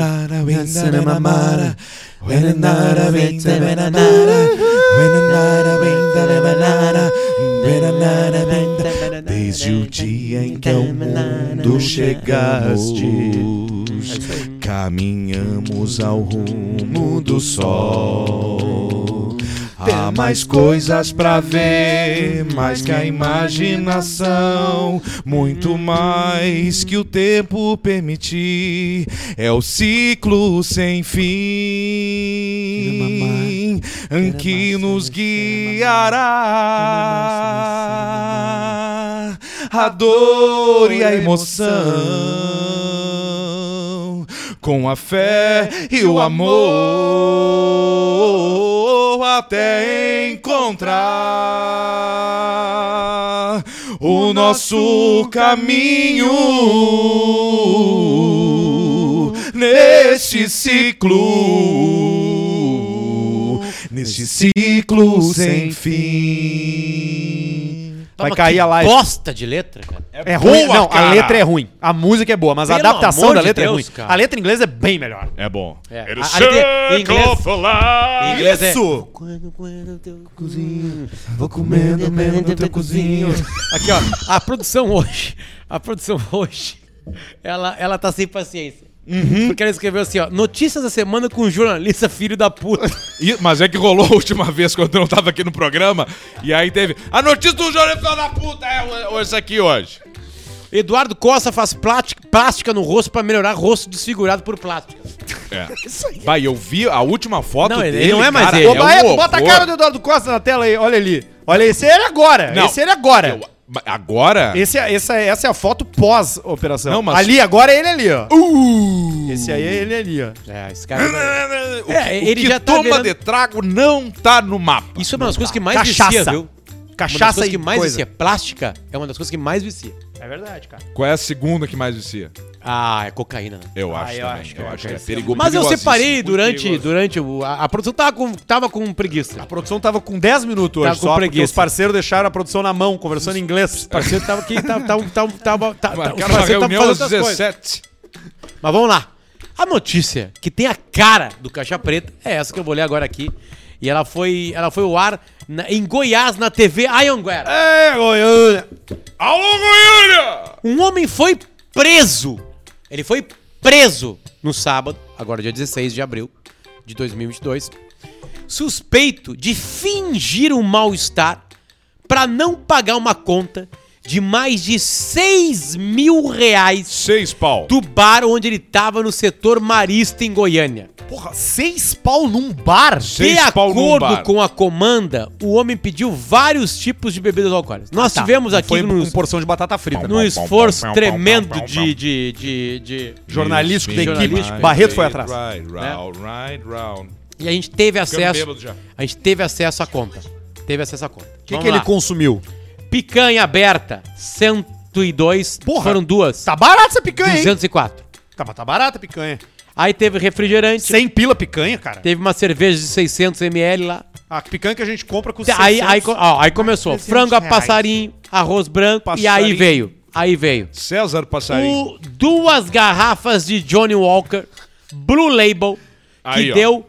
Desde o dia em que ao mundo chegaste, caminhamos ao rumo do sol. Há mais coisas pra ver, mais que a imaginação, muito mais que o tempo permitir. É o ciclo sem fim que nos guiará a dor e a emoção, com a fé e o amor, até encontrar o nosso caminho neste ciclo sem fim. Vai cair a live. Bosta de letra, cara. É ruim, boa, não, cara. a letra é ruim. A música é boa, mas a Pelo adaptação amor da de letra Deus, é ruim. cara. A letra em inglês é bem melhor. É bom. É. A letra em inglês, em inglês é... Isso! Quando teu Vou comendo no teu cozinho. Aqui, ó. A produção hoje, ela tá sem paciência. Porque ela escreveu assim, ó. Notícias da semana com o jornalista filho da puta. Mas é que rolou a última vez quando eu não tava aqui no programa. E aí teve a notícia do jornalista da puta. É esse aqui hoje. Eduardo Costa faz plástica no rosto pra melhorar rosto desfigurado por plástica. É. Vai, eu vi a última foto Não, ele dele. não é mais cara, ele. Ô, É Baeto, um bota a horror. cara do Eduardo Costa na tela aí, olha ali. Olha, esse é ele agora. Não. Esse é ele agora. Agora? Essa é a foto pós-operação. Não, mas- Ali, agora é ele ali, ó. Esse aí é ele ali, ó. É, esse cara... O que, É, ele o que já tá toma virando- de trago não tá no mapa. Isso é uma das coisas que mais Cachaça. vicia, viu? Uma das Cachaça coisas e que mais coisa. vicia. Plástica é uma das coisas que mais vicia. É verdade, cara. Qual é a segunda que mais vicia? Ah, é cocaína, né? Eu Ah, acho eu também. acho que eu é, acho que é esse é perigoso. Mas eu perigosíssimo, separei muito durante perigoso. a produção tava com preguiça. A produção tava com 10 minutos Tava hoje com só, porque preguiça. os parceiros deixaram a produção na mão, conversando em inglês. O parceiro tava aqui, Marcaram os uma parceiros reunião tavam às fazendo outras coisas. 17. Mas vamos lá. A notícia que tem a cara do Caixa Preta é essa que eu vou ler agora aqui. E ela foi ao ar em Goiás, na TV Anhanguera. É, Goiânia. Alô, Goiânia! Um homem foi preso. Ele foi preso no sábado, agora dia 16 de abril de 2022, suspeito de fingir um mal-estar pra não pagar uma conta de mais de 6 mil reais 6 pau. do bar onde ele tava no setor marista em Goiânia. Porra, 6 pau num bar? 6 De pau num acordo bar. com a comanda, o homem pediu vários tipos de bebidas alcoólicas. Nós tivemos aqui Foi no com porção de batata frita. num esforço tremendo de Jornalístico da equipe. jornalístico. Barreto foi atrás. Round. E a gente teve Ficamos acesso. bêbados já. A gente teve acesso à conta. Teve acesso à conta. O que ele consumiu? Picanha aberta, 102. Porra. Foram duas. Tá barata essa picanha, hein? 204. Tá barata a picanha. Aí teve refrigerante. 100 pila picanha, cara. Teve uma cerveja de 600 ml lá. A picanha que a gente compra com Aí começou. 300 Frango a reais. passarinho, arroz branco. E Passarinho. aí veio. César Passarinho. 2 garrafas de Johnny Walker Blue Label, que Aí, ó. deu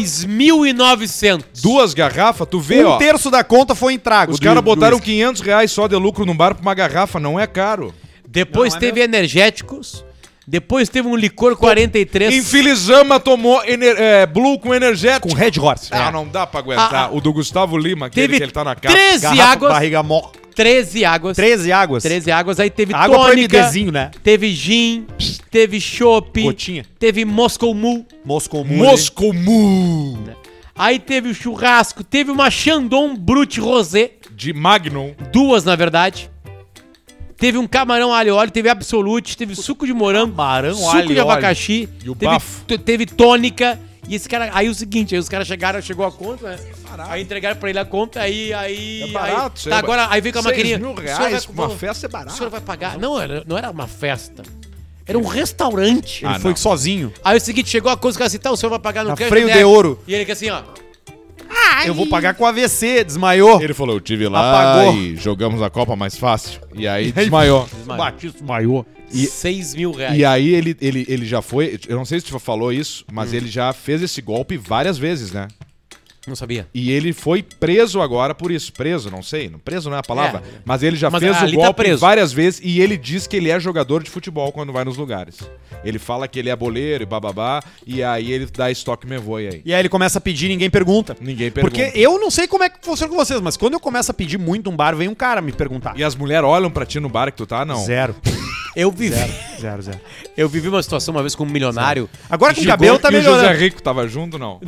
2.900. 2 garrafas, tu vê, ó. terço da conta foi em trago. Os caras botaram 500 reais só de lucro no bar pra uma garrafa, não é caro. Depois Não, é teve energéticos. Depois teve um licor 43. Infilizama tomou Blue com energético. Com Red Horse. Ah, não dá pra aguentar. O do Gustavo Lima, aquele Teve que ele tá na capa. 13 Garrafa, águas. barriga mó. 13 águas. 13 águas. 13 águas. Aí teve Água pro tônica. MDzinho, né? Teve gin. Teve chopp. Gotinha. Teve Moscow Mule. Moscou Moscou Mu. Aí teve o churrasco. Teve uma Chandon Brut Rosé. De Magnum. 2, na verdade. Teve um camarão alho e óleo, teve Absolute, teve suco de morango, Camarão, suco alho e de óleo. abacaxi, E o teve, bafo. teve tônica. E esse cara, aí o seguinte, aí os caras chegou a conta, né? Aí entregaram pra ele a conta, aí. É barato, isso Tá, aí. agora, aí veio com a 6 maquininha. mil "O senhor reais vai- pra uma vamos- festa é O barato. senhor vai pagar? Não era uma festa. Era um restaurante. Ele foi não. sozinho. Aí o seguinte, chegou a coisa que assim, tá, o senhor vai pagar no Na crédito, freio né? de ouro. E ele que assim, ó. Eu vou pagar com AVC, desmaiou. Ele falou, eu tive lá Apagou. e jogamos a Copa mais fácil. E aí desmaiou. Batista desmaiou. E- 6 mil reais. E aí ele já foi, eu não sei se tu falou isso, mas ele já fez esse golpe várias vezes, né? Não sabia. E ele foi preso agora por isso. Preso, não sei. Preso não é a palavra. É. Mas ele já Mas fez o ali tá golpe preso. várias vezes e ele diz que ele é jogador de futebol quando vai nos lugares. Ele fala que ele é boleiro e bababá. E aí ele dá estoque me voe aí. E aí ele começa a pedir, ninguém pergunta. Ninguém pergunta. Porque eu não sei como é que funciona com vocês, mas quando eu começo a pedir muito um bar, vem um cara me perguntar. E as mulheres olham pra ti no bar que tu tá? Não. Zero. Eu vivi. Zero. Eu vivi uma situação uma vez com um milionário. Agora com o Chegou- cabelo tá e o José melhorando. Rico tava junto, não?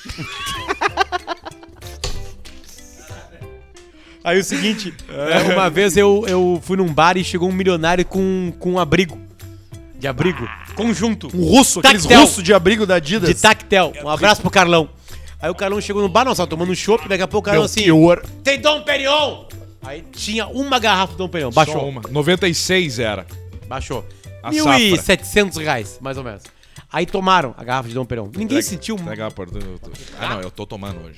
Aí o seguinte, uma vez eu fui num bar e chegou um milionário com um abrigo. De abrigo. Conjunto. Um russo, aqueles Tactel. russos de abrigo da Adidas. De tactel. Um abraço pro Carlão. Aí o Carlão chegou no bar, nós tava tomando um chopp, daqui a pouco o Carlão assim, tem Dom Perignon! Aí tinha uma garrafa de Dom Perignon. Só Baixou. uma. 96 era. Baixou. A 1.700 reais, mais ou menos. Aí tomaram a garrafa de Dom Perignon. Ninguém sentiu Entrega a porta. Ah, não, eu tô tomando hoje.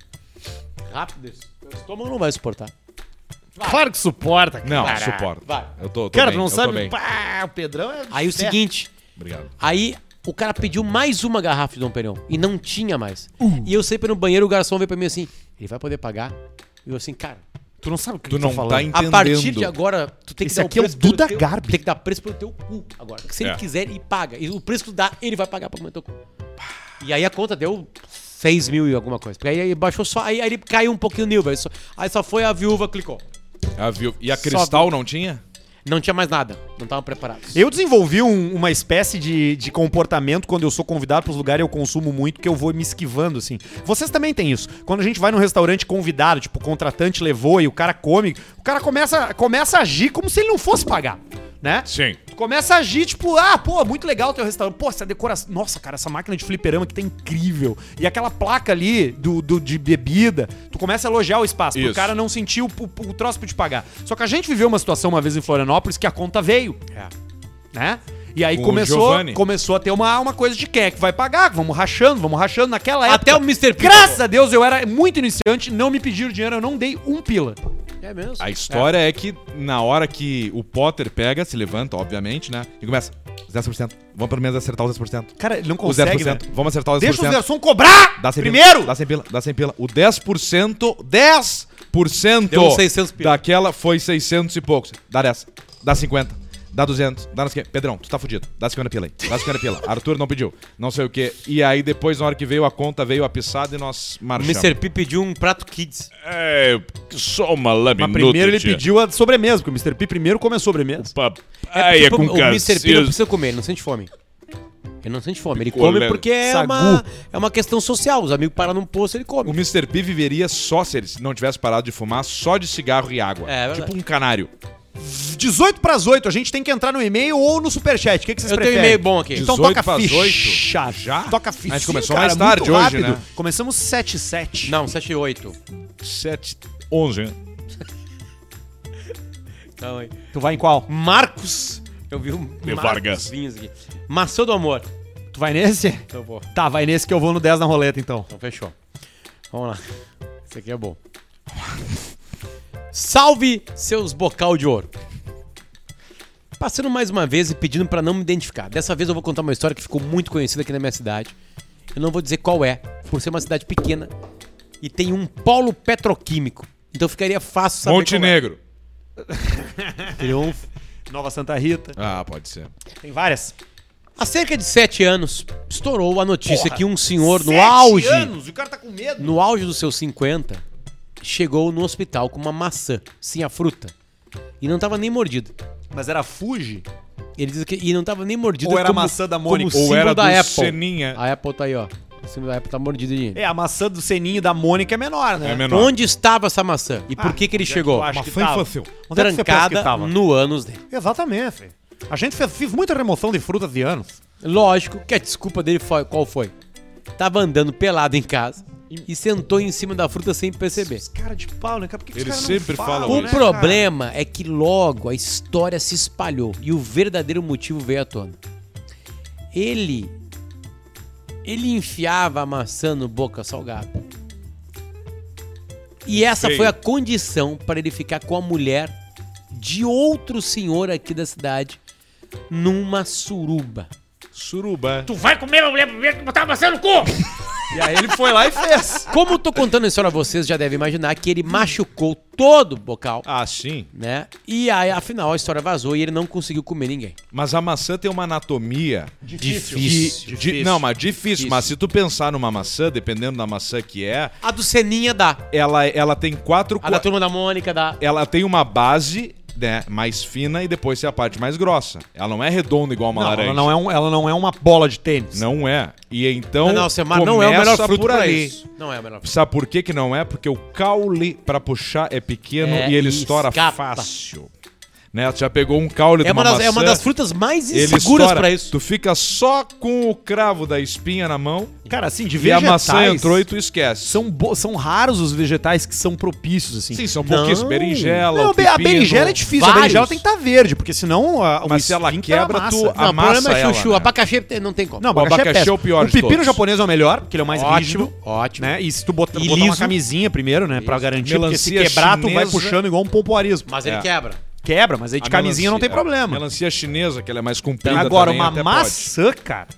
rápido isso. O estômago não vai suportar. Claro que suporta, cara. Não, Vai. suporto. Vai. Eu tô Cara, bem, tu não eu tô sabe. bem. Pá, o Pedrão é. Aí o seguinte, Obrigado. aí o cara pediu mais uma garrafa de Dom Perignon e não tinha mais. E eu sempre no banheiro, o garçom veio pra mim assim, ele vai poder pagar? E eu assim, cara, Tu não sabe o que Tu eu tô não falando. tá entendendo. a partir de agora, tu tem que Esse dar aqui é o preço pelo Duda teu- Garbi. Tem que dar preço pelo teu cu agora. Porque se ele É. quiser, ele paga. E o preço que tu dá, ele vai pagar pra comer teu cu. E aí a conta deu 6 mil e alguma coisa. Porque aí baixou só, aí ele caiu um pouquinho o nível. Aí só foi a viúva, clicou. E a Cristal não tinha? Não tinha mais nada. Não estavam preparados. Eu desenvolvi uma espécie de comportamento quando eu sou convidado pros lugares eu consumo muito, que eu vou me esquivando, assim. Vocês também têm isso. Quando a gente vai num restaurante convidado, tipo, o contratante levou e o cara come, o cara começa a agir como se ele não fosse pagar, né? Sim. Tu começa a agir, tipo, pô, muito legal o teu restaurante. Pô, essa decoração. Nossa, cara, essa máquina de fliperama aqui tá incrível. E aquela placa ali de bebida, tu começa a elogiar o espaço, pro Isso. cara não sentir o troço pra te pagar. Só que a gente viveu uma situação uma vez em Florianópolis que a conta veio. Né? E aí Com o começou Giovanni. a ter uma coisa de quem é que vai pagar, vamos rachando. Naquela época. Até o Mr. P. Graças a Deus eu era muito iniciante, não me pediram dinheiro, eu não dei um pila. É mesmo. A história é que na hora que o Potter pega, se levanta, obviamente, né? E começa, 10%. Vamos pelo menos acertar os 10%. Cara, ele não Os consegue, 10%. né? Vamos acertar os 10%. Deixa os garçons cobrar Dá 100 primeiro. Pila, dá 100 pila. O 10%. Deu uns 600 pila. daquela foi 600 e poucos. Dá 10. Dá 50. Dá 200, dá não sei o quê. Pedrão, tu tá fudido. Dá 50 pila aí. Dá 50 pila. Arthur não pediu. Não sei o quê. E aí depois, na hora que veio a conta, veio a pisada e nós O marchamos. Mr. P pediu um prato kids. É, só uma lâmina. Mas primeiro ele pediu a sobremesa, porque o Mr. P primeiro come a sobremesa. Papaya com o Mr. P não cacilhos. precisa comer, ele não sente fome. Ele não sente fome. Ele Picolé. come porque é uma questão social. Os amigos param num posto, ele come. O Mr. P viveria só se ele não tivesse parado de fumar, só de cigarro e água. É verdade. Tipo um canário. 18 pras 8, a gente tem que entrar no e-mail ou no superchat. O que vocês Eu preferem? tenho e-mail bom aqui. Então 18 toca pras ficha. 8? Já? Toca ficha. A gente começou Cara, mais tarde muito hoje, rápido. né? Começamos 7h07. Não, 7 e 8. 7, 11, né? Calma aí. Tu vai em qual? Marcos. Eu vi um De Marcos Vargas. Vinhos aqui. Maçã do amor. Tu vai nesse? Eu vou. Tá, vai nesse que eu vou no 10 na roleta, então. Então fechou. Vamos lá. Esse aqui é bom. Salve seus bocal de ouro. Passando mais uma vez e pedindo pra não me identificar. Dessa vez eu vou contar uma história que ficou muito conhecida aqui na minha cidade. Eu não vou dizer qual é, por ser uma cidade pequena e tem um polo petroquímico. Então ficaria fácil saber Montenegro. qual é. Triunfo. Nova Santa Rita. Ah, pode ser. Tem várias. Há cerca de 7 anos, estourou a notícia que um senhor no 7 auge, anos, o cara tá com medo. no auge dos seus 50, chegou no hospital com uma maçã, sim, a fruta, e não tava nem mordida. Mas era Fuji? Ele diz que e não tava nem mordida Ou era a maçã da Mônica? como Ou símbolo era da do Apple. Seninha. A Apple tá aí, ó. O símbolo da Apple tá mordida de É, a maçã do Seninho da Mônica é menor, né? É menor. Onde estava essa maçã? E por que ele onde é chegou? eu acho que Maçã tava? infantil. Onde é que você pensa que Trancada tava? no ânus dele. Exatamente. A gente fiz muita remoção de frutas de anos. Lógico que a desculpa dele foi, qual foi? Tava andando pelado em casa e sentou em cima da fruta sem perceber. Os caras de pau, né? Cara, por que Ele os caras sempre não fala falam, O né, problema é que logo a história se espalhou e o verdadeiro motivo veio à tona. Ele enfiava a maçã no boca salgada. E essa Feio. foi a condição para ele ficar com a mulher de outro senhor aqui da cidade numa suruba. Suruba. Tu vai comer a mulher primeiro que botar maçã no cu! E aí ele foi lá e fez. Como eu tô contando a história, vocês já devem imaginar que ele machucou todo o bocal, Ah, sim. né? E aí, afinal, a história vazou e ele não conseguiu comer ninguém. Mas a maçã tem uma anatomia Difícil. Não, mas difícil. Mas se tu pensar numa maçã, dependendo da maçã que é, A do Seninha dá. ela tem 4... A da Turma da Mônica dá. Ela tem uma base, né, mais fina e depois tem a parte mais grossa. Ela não é redonda igual uma Não, laranja. ela não é uma bola de tênis. Não é. E então Não, Semar, não é o melhor começa fruto por pra ali. isso. Não é o melhor fruto. Sabe por que que não é? Porque o caule pra puxar é pequeno É, e ele e estoura escapa. fácil. Né? Tu já pegou um caule de É uma uma, das, maçã, é uma das frutas mais ele inseguras estoura. pra isso. Tu fica só com o cravo da espinha na mão Cara, assim, de e a vegetais... maçã entrou e tu esquece. São raros os vegetais que são propícios, assim. Sim, são pouquíssimos. Não. Berinjela, Não, o pepino, a berinjela é difícil. vários. A berinjela tem que estar verde, porque senão Mas se ela quebra, tu Não, o amassa problema é ela, chuchu. né? Abacaxi não tem como. Não, O abacaxi é péssimo. o pior O de pepino todos. japonês é o melhor, porque ele é o mais rígido. Ótimo. Né? E se tu botar E uma liso. camisinha primeiro, né? Pra garantir, porque se Melancia quebrar, tu vai chinesa. puxando igual um pompoarismo. Mas ele É. quebra. Quebra, mas aí de A camisinha não tem melancia- problema. Melancia chinesa, que ela é mais comprida Agora, também, uma até maçã, cara.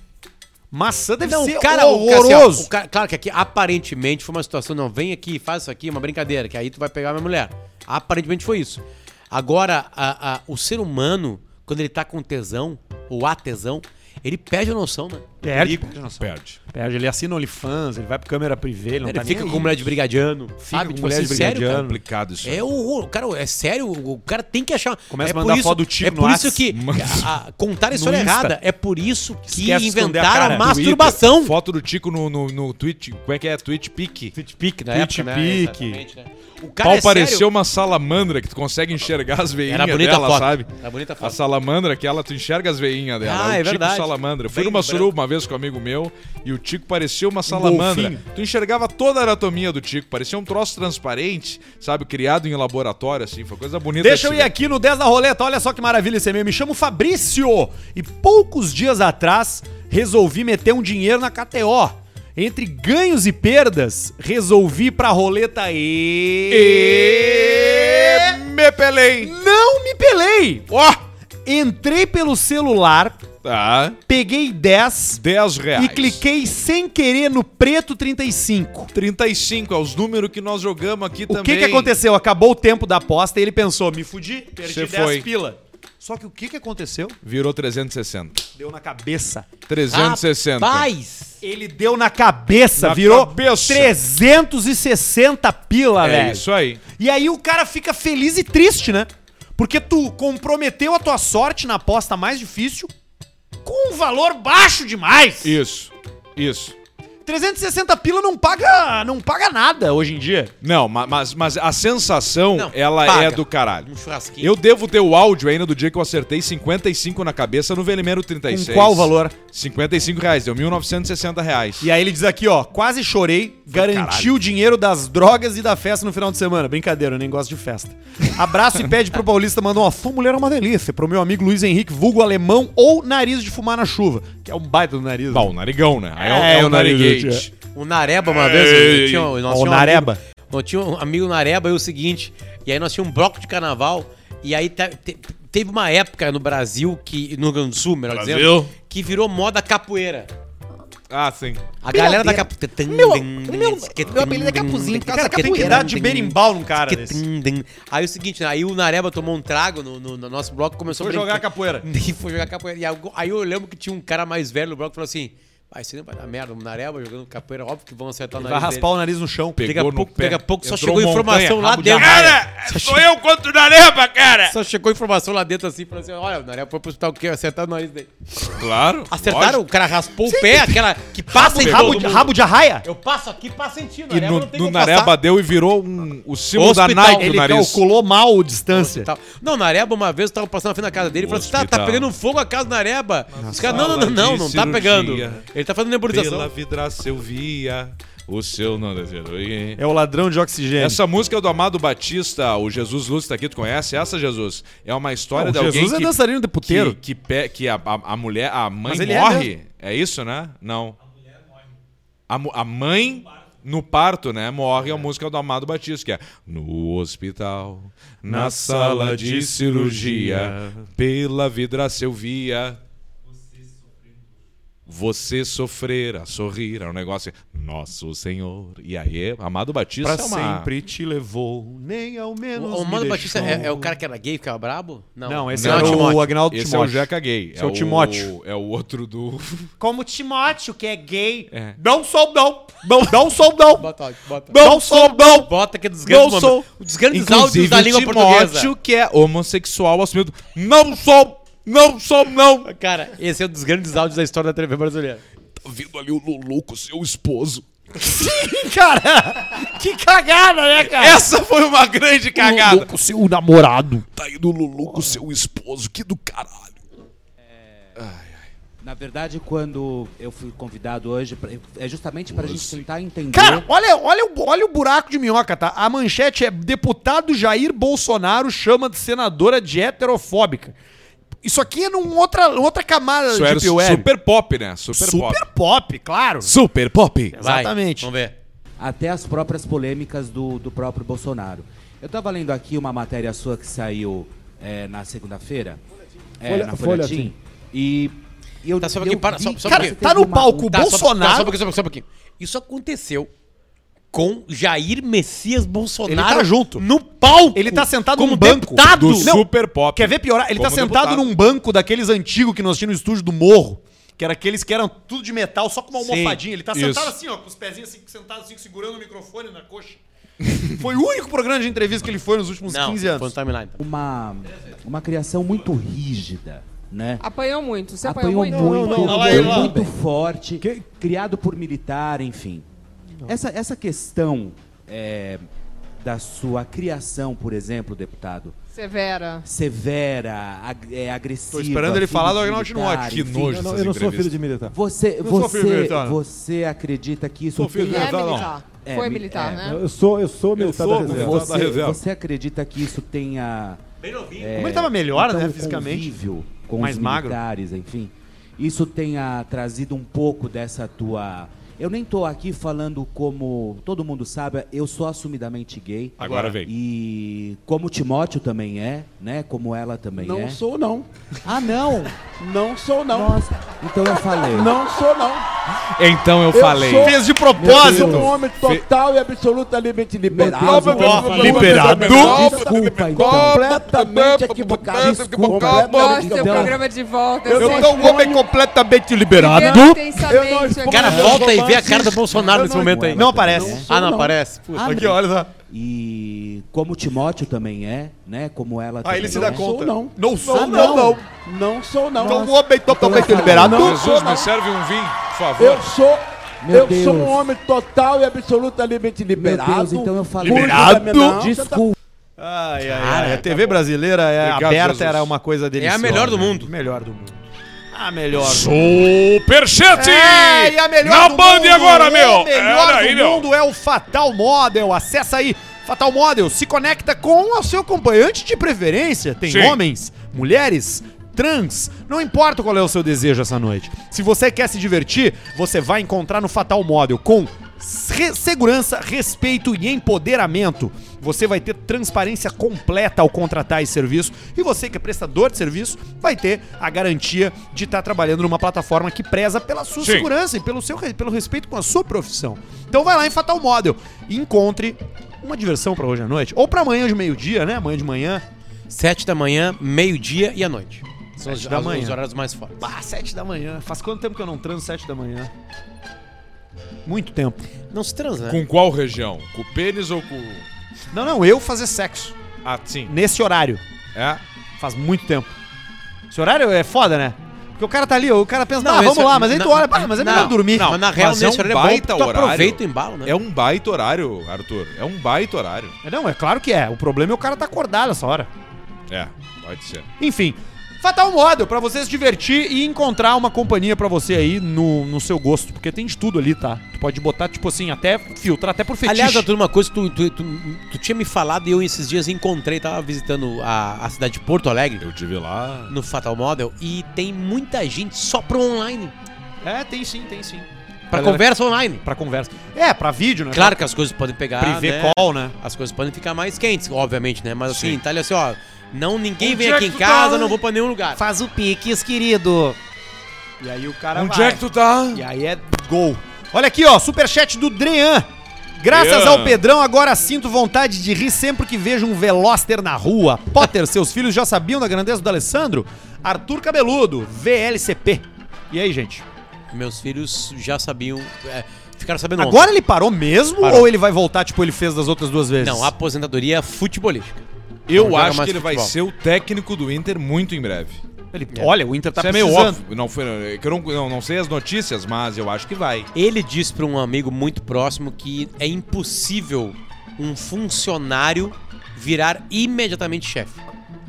Maçã deve Não, ser o cara, horroroso. assim, ó, claro que aqui aparentemente foi uma situação, não, vem aqui, faz isso aqui, uma brincadeira, que aí tu vai pegar a minha mulher. Aparentemente foi isso. Agora, o ser humano, quando ele tá com tesão, ou a tesão, ele perde a noção, né? Perde. Perde. Perde. Ele assina OnlyFans, ele vai pro câmera privê, ele não Ele tá fica nem com aí. mulher de brigadiano, sabe? com mulher de sério, brigadiano. cara? Complicado isso. É horror. Cara, é sério, o cara tem que achar. Começa é a mandar por isso, foto do Tico É por no isso que contar a história Insta. errada. É por isso que Esquece de esconder a inventaram cara. a masturbação. Foto do Tico no Twitch. Como é que é? Twitch Pic. Pique na Twitch época, né? pique. Exatamente, né? O cara Pau é pareceu sério. uma salamandra que tu consegue enxergar as veinhas Era bonita dela, a foto. sabe? Era bonita a A foto. salamandra, aquela, tu enxerga as veinhas dela. Ah, o é Tico verdade. salamandra. Eu fui Bem numa branco. suruba uma vez com um amigo meu e o Tico parecia uma salamandra. golfinho. Tu enxergava toda a anatomia do Tico. Parecia um troço transparente, sabe? Criado em laboratório, assim. Foi coisa bonita. Deixa eu de ir se ver. aqui no 10 da roleta, olha só que maravilha esse e-mail. Me chamo Fabrício e poucos dias atrás resolvi meter um dinheiro na KTO. Entre ganhos e perdas, resolvi ir pra roleta e... Me pelei. Não me pelei! Ó! Entrei pelo celular, Tá. peguei 10 R$10. e cliquei sem querer no preto 35. 35 é os números que nós jogamos aqui O também. que aconteceu? Acabou o tempo da aposta e ele pensou, me fudi, perdi Você 10 foi. pila. Só que o que aconteceu? Virou 360. Deu na cabeça. 360. Rapaz! Ele deu na cabeça, Na virou cabeça. 360 pila, velho. É isso aí. E aí o cara fica feliz e triste, né? Porque tu comprometeu a tua sorte na aposta mais difícil com um valor baixo demais. Isso. 360 pila não paga nada hoje em dia. Não, mas a sensação, Não, ela paga. é do caralho. Um churrasquinho. Eu devo ter o áudio ainda do dia que eu acertei 55 na cabeça no Velimero 36. Com qual valor? 55 reais, deu 1.960 reais. E aí ele diz aqui, ó, quase chorei, garantiu o dinheiro das drogas e da festa no final de semana. Brincadeira, eu nem gosto de festa. Abraço e pede pro Paulista mandar uma Sua mulher é uma delícia. Pro meu amigo Luiz Henrique, vulgo alemão ou nariz de fumar na chuva. Que é um baita do nariz. Bom, o narigão, né? Aí É, é o o nariguete. nariguete. O Nareba, uma vez, nós o Nareba. Nós tinha um amigo Nareba e o seguinte, e aí nós tínhamos um bloco de carnaval, e aí teve uma época no Brasil, no Rio Grande do Sul, melhor dizendo, que virou moda capoeira. Ah, sim. A galera da capoeira... Meu apelido é Capuzinho, por causa da capoeira. Tem que dar de berimbau num cara desse. Aí o seguinte, aí o Nareba tomou um trago no nosso bloco, começou Foi jogar capoeira. E foi jogar capoeira. E aí eu lembro que tinha um cara mais velho no bloco que falou assim, isso não vai dar merda, o Nareba jogando capoeira, óbvio que vão acertar o Vai nariz raspar o nariz no chão. dele. Pegou no pé. Daqui a pouco só Entrou chegou montanha, informação lá rabo de dentro. arraia. Sou eu contra o Nareba, cara! Só chegou informação lá dentro assim, falou assim, olha, o Nareba foi pro hospital, o quê? Acertaram o nariz dele. Claro. Acertaram, o cara raspou o pé, aquela que passa em todo mundo. Rabo de arraia? Eu passo aqui, passa em ti, E não tem no como Nareba passar. deu e virou o símbolo da Hospital. Nike Ele no nariz. calculou mal a distância. Não, o Nareba uma vez eu tava passando na frente da casa dele e falou assim, tá Hospital. pegando fogo a casa do Nareba. Os caras, sala não de tá pegando. cirurgia. Ele tá fazendo nebulização. Pela vidraça eu via o seu não desejou. É o ladrão de oxigênio. Essa música é do Amado Batista, o Jesus Lúcio tá aqui, tu conhece essa, Jesus? É uma história Não, de alguém Jesus é que... dançarino de puteiro. Que a mulher, a mãe Mas ele é morre. É isso, né? Não. A mãe... No parto, né? Morre a música do Amado Batista, que é no hospital, na sala de cirurgia, pela vidraça eu via você sofrer, a sorrir, é um negócio assim, Nosso Senhor. E aí, Amado Batista Pra é uma... sempre te levou, nem ao menos O me Mano deixou. Batista é o cara que era gay e ficava brabo? Não, esse Não, é Timóteo. o Agnaldo Esse Timóteo. é o Jeca gay. Esse é o Timóteo. É o outro do... Como Timóteo, que é gay. É. Não sou, não. Não sou, não. Bota. Não sou, não. Bota que é dos grandes Não sou. Dos grandes Inclusive áudios da língua o Timóteo, portuguesa. que é homossexual assumido. Não sou, não. Cara, esse é um dos grandes áudios da história da TV brasileira. Tá vindo ali o Lulu com seu esposo. Cara, que cagada, né, cara? Essa foi uma grande cagada. Com seu namorado. Tá indo o Lulu com seu esposo, que do caralho. Na verdade, quando eu fui convidado hoje, é justamente pra gente tentar entender... Cara, olha o buraco de minhoca, tá? A manchete é deputado Jair Bolsonaro chama de senadora de heterofóbica. Isso aqui é outra camada Isso era de Deep Web. super pop, né? Super pop, claro. Super pop. Vai, Exatamente. vamos ver. até as próprias polêmicas do próprio Bolsonaro. Eu estava lendo aqui uma matéria sua que saiu na segunda-feira, na Folhetim, e eu... Tá, só um pouquinho, para, só um Cara, pouquinho. tá no palco o Tá, Bolsonaro... Só um pouquinho. Isso aconteceu com Jair Messias Bolsonaro. Ele tá junto. No palco. Ele tá sentado como num banco deputado. Do Super Pop. Quer ver piorar? Ele tá Como sentado deputado. num banco daqueles antigos que nós tínhamos no estúdio do Morro. Que era aqueles que eram tudo de metal, só com uma Sim, almofadinha. Ele tá isso. sentado assim, ó, com os pezinhos assim, sentado assim, segurando o microfone na coxa. Foi o único programa de entrevista que ele foi nos últimos Não, 15 anos. foi no timeline. uma criação muito rígida, né? Apanhou muito. Você Apanhou apanhou muito, muito? foi muito forte, criado por militar, enfim. Essa questão da sua criação, por exemplo, deputado, Severa. severa, agressiva. Tô esperando ele filho falar de do Agnaldo militar, Timóteo. Que enfim. nojo Eu não essas sou filho entrevistas. de militar. Você, sou filho militar. você acredita que isso Sou filho tem... de É militar, não. militar. É, Foi mi- militar, é. né? Eu sou militar da sou reserva. militar. da reserva. Você acredita que isso tenha... Como ele tava melhor, então, né, o fisicamente. convívio com Mais os magro. militares, enfim, isso tenha trazido um pouco dessa tua... Eu nem tô aqui falando como todo mundo sabe, eu sou assumidamente gay. Agora vem. E como o Timóteo também é, né? Como ela também é. Não sou, não. Ah, não! Não sou, não. Nossa, Então eu falei. Não sou, não. Então eu Eu falei. sou- Fez de Eu sou propósito. um homem total e absolutamente liberado. Liberado. Desculpa, então. Completamente equivocado. Desculpa. Completamente Mostra o programa de volta. Eu sempre. sou um homem completamente Vivendo Eu não intensamente exponho- Cara, Meus volta e vê a romances- cara do Bolsonaro Eu nesse não- momento aí. Não aparece. Ah, não aparece? Puta. Aqui, olha só. E como Timóteo também é, né? Como ela Aí também ele se é. dá conta. não. Não sou, Ah, não. não. Não sou, não. Então o homem totalmente Então eu liberado. falei. Jesus, me serve um vinho, por favor. Eu sou... Meu eu Deus. sou um homem total e absolutamente Meu liberado. Deus, então eu falei. Cuido Liberado? da minha- Não, Desculpa. Ai, ai, ai. A TV brasileira Obrigado, aberta Jesus. era uma coisa deliciosa. melhor do mundo. Melhor do mundo. A melhor. Superchat! É, e a melhor Na do Band mundo, agora, meu! O melhor Era aí, do meu. mundo é o Fatal Model. Acessa aí. Fatal Model se conecta com o seu acompanhante de preferência. Tem Sim. homens, mulheres, trans. Não importa qual é o seu desejo essa noite. Se você quer se divertir, você vai encontrar no Fatal Model com segurança, respeito e empoderamento. Você vai ter transparência completa ao contratar esse serviço. E você que é prestador de serviço vai ter a garantia de estar trabalhando numa plataforma que preza pela sua Sim. segurança e pelo respeito com a sua profissão. Então vai lá em Fatal Model e encontre uma diversão pra hoje à noite. Ou pra amanhã de meio-dia, né? Amanhã de manhã. 7 da manhã, meio-dia e à noite. São 7 da manhã. os horários mais fortes. Ah, 7 da manhã. Faz quanto tempo que eu não transo 7 da manhã? Muito tempo. Não se transa, né? Com qual região? Com o pênis ou com... Não, eu fazer sexo. Ah, sim. Nesse horário. É? Faz muito tempo. Esse horário é foda, né? Porque o cara tá ali, o cara pensa, Não, ah, vamos esse- lá, mas aí tu não, olha, pá, mas é melhor não, dormir. não, mas na real, Mas é nesse um horário é bom baita porque tu horário. aproveita o embalo, né? É um baita horário, Arthur. É um baita horário. Não, é claro que é. O problema é o cara tá acordado essa hora. É, pode ser. Enfim, Fatal Model, pra você se divertir e encontrar uma companhia pra você aí no seu gosto. Porque tem de tudo ali, tá? Tu pode botar, tipo assim, até filtrar até por fetiche. Aliás, Arthur, uma coisa que tu tinha me falado e eu esses dias encontrei, tava visitando a cidade de Porto Alegre, Eu tive lá... no Fatal Model, e tem muita gente só pro online. É, tem sim, tem sim. Pra Galera, conversa online. Pra conversa. É, pra vídeo, né? Claro que as coisas podem pegar, Privé né? call, né? As coisas podem ficar mais quentes, obviamente, né? Mas assim, Sim. tá ali assim, ó. Ninguém Onde vem é aqui que em tu casa, tá? não vou pra nenhum lugar. Faz o piques, querido. E aí o cara Onde vai. é que tu tá? E aí é gol. Olha aqui, ó, superchat do Drean. Graças Drean. ao Pedrão, agora sinto vontade de rir sempre que vejo um Veloster na rua. Potter, seus filhos já sabiam da grandeza do Alessandro? Arthur Cabeludo, VLCP. E aí, gente? Meus filhos já sabiam. Ficaram sabendo ontem. Agora ele parou mesmo Parou. ou ele vai voltar, tipo ele fez das outras duas vezes? Não, aposentadoria futebolística. Eu Não joga acho mais que ele vai futebol. ser o técnico do Inter muito em breve. Olha, o Inter tá Isso é meio precisando. óbvio. Não, foi, que eu não sei as notícias, mas eu acho que vai. Ele disse pra um amigo muito próximo que é impossível um funcionário virar imediatamente chefe.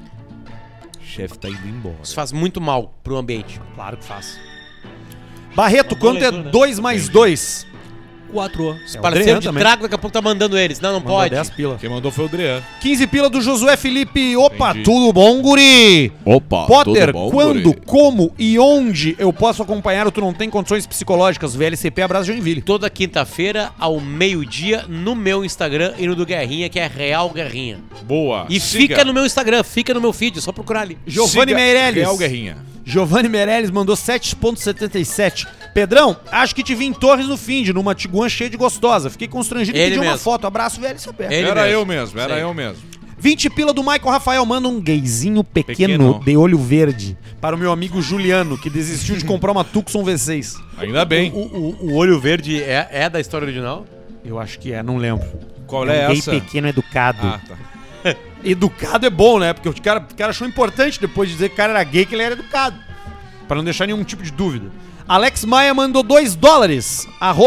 O chefe tá indo embora. Isso faz muito mal pro ambiente. Claro que faz. Barreto, Uma boa quanto é leitura, né? 2 mais 2? 4. Os É o parceiros Adriano de também. trago daqui a pouco tá mandando eles. Não, não Mandou pode. 10 pila. Quem mandou foi o Adriano. 15 pila do Josué Felipe. Opa, Entendi. tudo bom, guri? Opa, Potter, quando, como e onde eu posso acompanhar o Tu Não Tem Condições Psicológicas? VLCP Abraço Joinville. Toda quinta-feira, ao meio-dia, no meu Instagram e no do Guerrinha, que é Real Guerrinha. Boa. E Siga. fica no meu Instagram, fica no meu feed, é só procurar ali. Giovanni Siga Meirelles. Real Guerrinha. Giovanni Meirelles mandou 7,77. Pedrão, acho que te vi em Torres no fim de numa Tiguan cheia de gostosa. Fiquei constrangido e Ele pedi uma mesmo. foto. Abraço, VLCP. Ele Era mesmo. eu mesmo, era Sei. eu mesmo. 20 pila do Michael Rafael. Manda um gayzinho pequeno, Pequeno. de olho verde para o meu amigo Juliano, que desistiu de comprar uma Tucson V6. Ainda bem. O olho verde é da história original? Eu acho que é, não lembro. Qual um é gay essa? pequeno educado. Ah, tá. Educado é bom, né? Porque o cara achou importante, depois de dizer que o cara era gay, que ele era educado. Pra não deixar nenhum tipo de dúvida. Alex Maia mandou $2.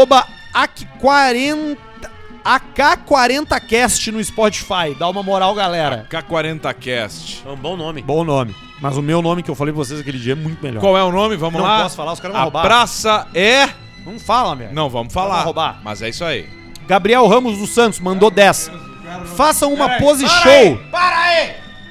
AK40cast no Spotify. Dá uma moral, galera. K40Cast. É um bom nome. Bom nome. Mas o meu nome que eu falei pra vocês aquele dia é muito melhor. Qual é o nome? Vamos Não lá? posso falar, os caras vão A roubar. praça é... Não fala, velho. Não, vamos falar. Vamos roubar. Mas é isso aí. Gabriel Ramos dos Santos mandou 10. Façam uma pose show. Para aí!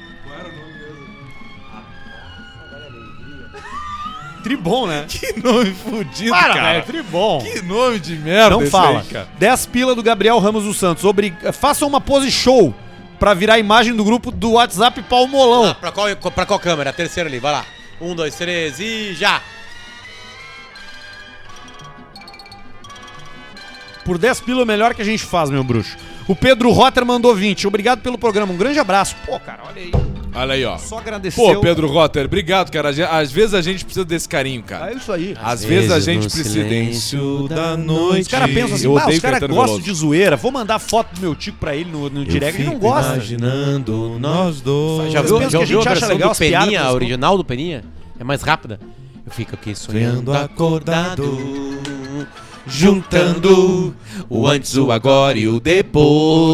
Tribom, né? Que nome fudido, Para, cara. velho. Tribom. Que nome de merda Não esse fala. aí, cara. 10 pila do Gabriel Ramos dos Santos. Façam uma pose show pra virar a imagem do grupo do WhatsApp Paulo Molão. Pra qual câmera? A terceira ali, vai lá. 1, 2, 3 e já! Por 10 pila é o melhor que a gente faz, meu bruxo. O Pedro Rotter mandou 20. Obrigado pelo programa. Um grande abraço. Pô, cara, olha aí. Olha aí, ó. Só agradecer. Pô, Pedro Rotter, obrigado, cara. Às vezes a gente precisa desse carinho, cara. É isso aí. Às vezes a gente no precisa. silêncio da noite. Os caras pensam assim, Eu os odeio caras Caetano gostam Veloso. de zoeira. Vou mandar foto do meu tico pra ele no direct. Ele não gosta. Imaginando nós dois. Já viu- já ouviu a versão do das piadas Peninha, que a eles original do Peninha? É mais rápida. Eu fico aqui sonhando acordado, juntando o antes, o agora e o depois.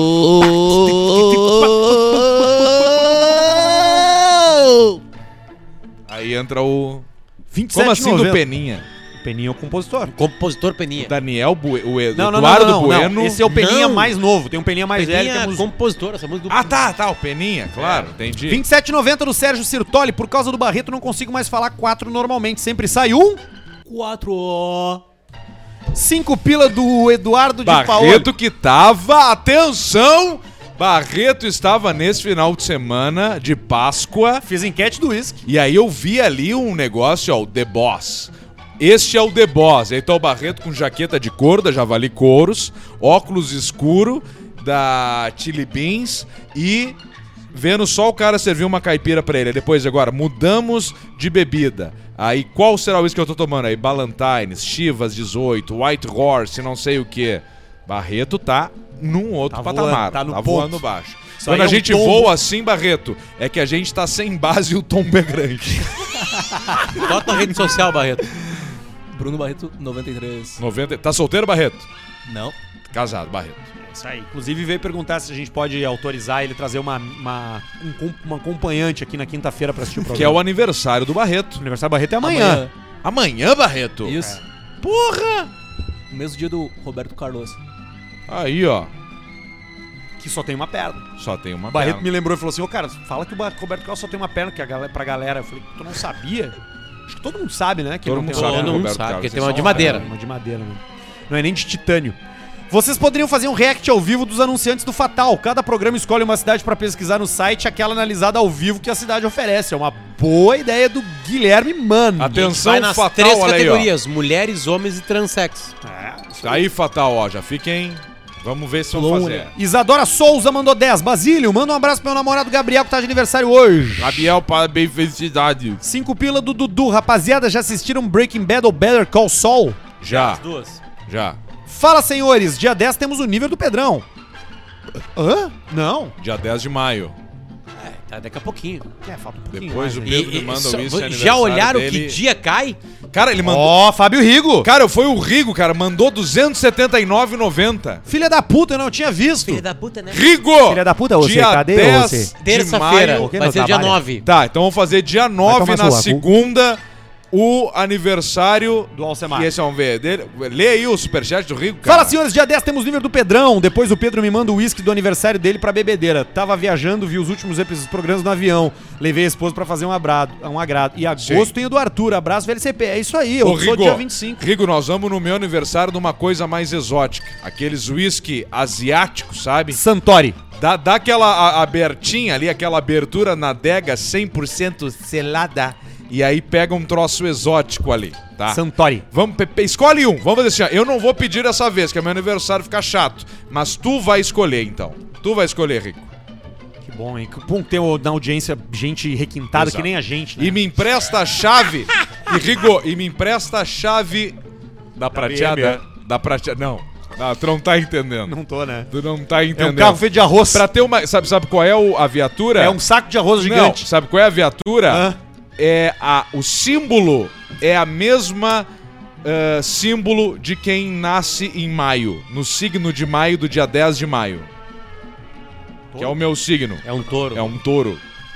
Aí entra o. 27,90. Como assim do Peninha? Peninha é o compositor. Compositor Peninha. Daniel o Não, Eduardo Bueno. Esse é o Peninha Não. mais novo. Tem um Peninha mais velho que é Peninha, músico. compositor, essa música do... Ah, tá, o Peninha, claro, entendi. 27,90 do Sérgio Sirtoli. Por causa do Barreto, não consigo mais falar 4 normalmente. Sempre sai um. 4. 5 pila do Eduardo de Paola. Barreto que tava, atenção! Barreto estava nesse final de semana de Páscoa. Fiz enquete do Whisky. E aí eu vi ali um negócio, ó, o The Boss. Este é o The Boss. Aí tá o Barreto com jaqueta de couro, da Javali Couros, óculos escuro, da Chili Beans e vendo só o cara servir uma caipira pra ele. Aí depois, agora, mudamos de bebida. Aí qual será o uísque que eu tô tomando? Aí Ballantines, Chivas 18, White Horse, não sei o que. Barreto tá num outro Tá patamar. voando, tá no ponto. voando baixo. Isso Quando aí a é um gente tombo. voa assim, Barreto, é que a gente tá sem base e o tombo é grande. Bota na rede social, Barreto. Bruno Barreto, 93. 90. Tá solteiro, Barreto? Não. Casado, Barreto. Isso aí. Inclusive veio perguntar se a gente pode autorizar ele trazer uma acompanhante aqui na quinta-feira pra assistir o programa. Que é o aniversário do Barreto. O aniversário do Barreto é amanhã. Amanhã, Barreto? Isso. Porra! O mesmo dia do Roberto Carlos. Aí, ó. Que só tem uma perna. Só tem uma O Barreto perna. me lembrou e falou assim, ô cara, fala que o Roberto Carlos só tem uma perna que pra galera. Eu falei, tu não sabia? Acho que todo mundo sabe, né? Que Todo ele mundo não tem uma sabe, perna. Todo mundo Roberto sabe, Carlos, porque tem é uma só de uma madeira. Uma de madeira, né? Não é nem de titânio. Vocês poderiam fazer um react ao vivo dos anunciantes do Fatal. Cada programa escolhe uma cidade pra pesquisar no site, aquela analisada ao vivo que a cidade oferece. É uma boa ideia do Guilherme Mano. Atenção, Vai nas Fatal, três olha aí, ó. categorias: mulheres, homens e transex. Aí, Fatal, ó, já fiquem... Vamos ver se vão fazer. Isadora Souza mandou 10. Basílio, manda um abraço pro meu namorado Gabriel que tá de aniversário hoje. Gabriel, parabéns, felicidade. 5 pila do Dudu. Rapaziada, já assistiram Breaking Bad ou Better Call Saul? Já, Duas. já. Fala, senhores. Dia 10 temos o nível do Pedrão. Hã? Não. Dia 10 de maio. Tá, daqui a pouquinho. Falta um pouquinho Depois o mais, Pedro hein? me manda só- o isso, é já aniversário olharam dele. que dia cai? Cara, ele mandou... Ó, Fábio Rigo. Cara, foi o Rigo, cara, mandou 279,90. Filha da puta, eu não tinha visto. Filha da puta, né? Rigo! Filha da puta, você, dia cadê 10 você? de Terça-feira, maio. Ok, vai meu ser dia trabalho. 9. Tá, então vamos fazer dia 9 tomar na sua cu. segunda, o aniversário Do Alcemar. E esse vamos ver dele. Lê aí o superchat do Rigo, cara. Fala, senhores, dia 10 temos nível do Pedrão. Depois o Pedro me manda o uísque do aniversário dele pra bebedeira. Tava viajando, vi os últimos programas no avião. Levei a esposa pra fazer um agrado. E agosto Sim. tem o do Arthur. Abraço, VLCP. É isso aí, eu Ô, sou Rigo, dia 25. Rigo, nós vamos no meu aniversário numa coisa mais exótica. Aqueles whisky asiáticos, sabe? Santori. Dá aquela abertinha ali, aquela abertura na adega 100% selada. E aí pega um troço exótico ali, tá? Santori. Vamos, escolhe um. Vamos fazer assim, ó. Eu não vou pedir dessa vez, que é meu aniversário fica chato. Mas tu vai escolher, então. Tu vai escolher, Rico. Que bom, hein? Que bom ter na audiência gente requintada Exato. que nem a gente, né? E me empresta a chave. E Rigo, me empresta a chave da prateada. Da prateada. Não, tu não tá entendendo. Não tô, né? Tu não tá É entendendo. um carro feito de arroz. Pra ter uma. Sabe qual é a viatura? É um saco de arroz gigante. Não, sabe qual é a viatura? Hã? O símbolo é a mesma símbolo de quem nasce em maio. No signo de maio do dia 10 de maio. Que é o meu signo. É um touro. É um touro.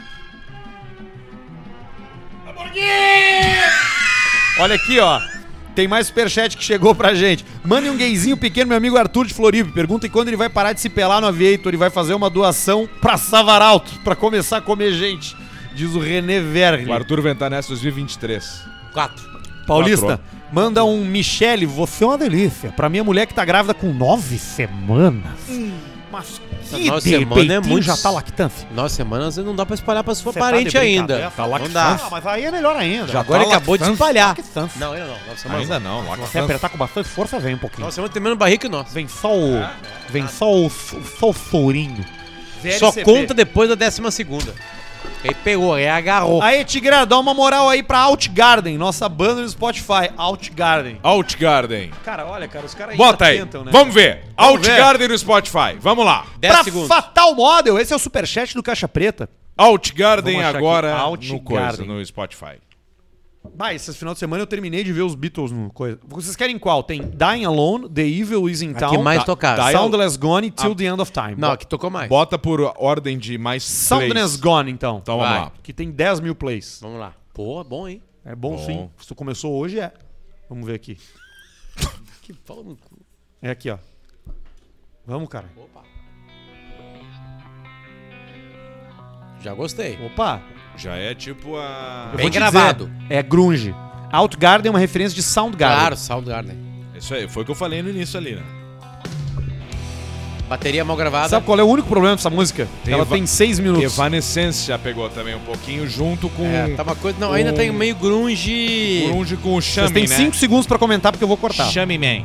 Olha aqui, ó. Tem mais superchat que chegou pra gente. Mande um gayzinho pequeno, meu amigo Arthur de Floripa. Pergunta quando ele vai parar de se pelar no Aviator e vai fazer uma doação pra Savaralto, pra começar a comer gente. Diz o René Vergne. O Arthur vai entrar nessa 2023. 4. Paulista, manda um Michele, você é uma delícia. Pra minha mulher que tá grávida com 9 semanas. Mas Nossa, semana é muito... já tá lactância. Nossa, semana não dá pra espalhar pra sua Você tá parente de ainda. brincadeira? Tá Não dá. Não, mas aí é melhor ainda. Já Agora tá ele acabou de lactância? espalhar. Lactância. Não, ainda não. Nossa, semana Ainda não, Se você lactância. apertar com bastante força, vem um pouquinho. Nossa, semana tem menos barriga que nós. Vem só o... Vem só o sorinho. Só conta depois da 12ª. Aí pegou, aí agarrou. Aí, Tigre, dá uma moral aí pra Outgarden, nossa banda no Spotify. Outgarden. Outgarden. Cara, olha, cara, os caras ainda Bota aí. tentam, né? Vamos ver. Vamos ver. Outgarden no Spotify. Vamos lá. 10 Pra segundos. Fatal Model, esse é o superchat do Caixa Preta. Outgarden Vamos achar agora aqui. no coisa, Outgarden. no Spotify. Bah, esse final de semana eu terminei de ver os Beatles no coisa. Vocês querem qual? Tem Dying Alone, The Evil Is in Aqui Town, mais tocado. Soundless Gone e Till the End of Time. Não, aqui tocou mais. Bota por ordem de mais Soundless plays. Gone, então. Então vamos Vai. lá. Que tem 10 mil plays. Vamos lá. Pô, bom, hein? É bom, Bom. sim. Se tu começou hoje, é. Vamos ver aqui. Que pau no cu. É aqui, ó. Vamos, cara. Já gostei. Opa. Já é tipo a... Eu Bem vou te gravado. dizer, é grunge. Outgarden é uma referência de Soundgarden. Claro, Soundgarden. Isso aí, foi o que eu falei no início ali, né? Bateria mal gravada. Sabe qual é o único problema dessa música? Tem Ela eva- tem 6 minutos. Evanescence já pegou também um pouquinho junto com... É, tá uma coisa... Não, ainda tem meio grunge... Grunge com o Vocês Chame, têm né? 5 segundos pra comentar porque eu vou cortar. Chame Man.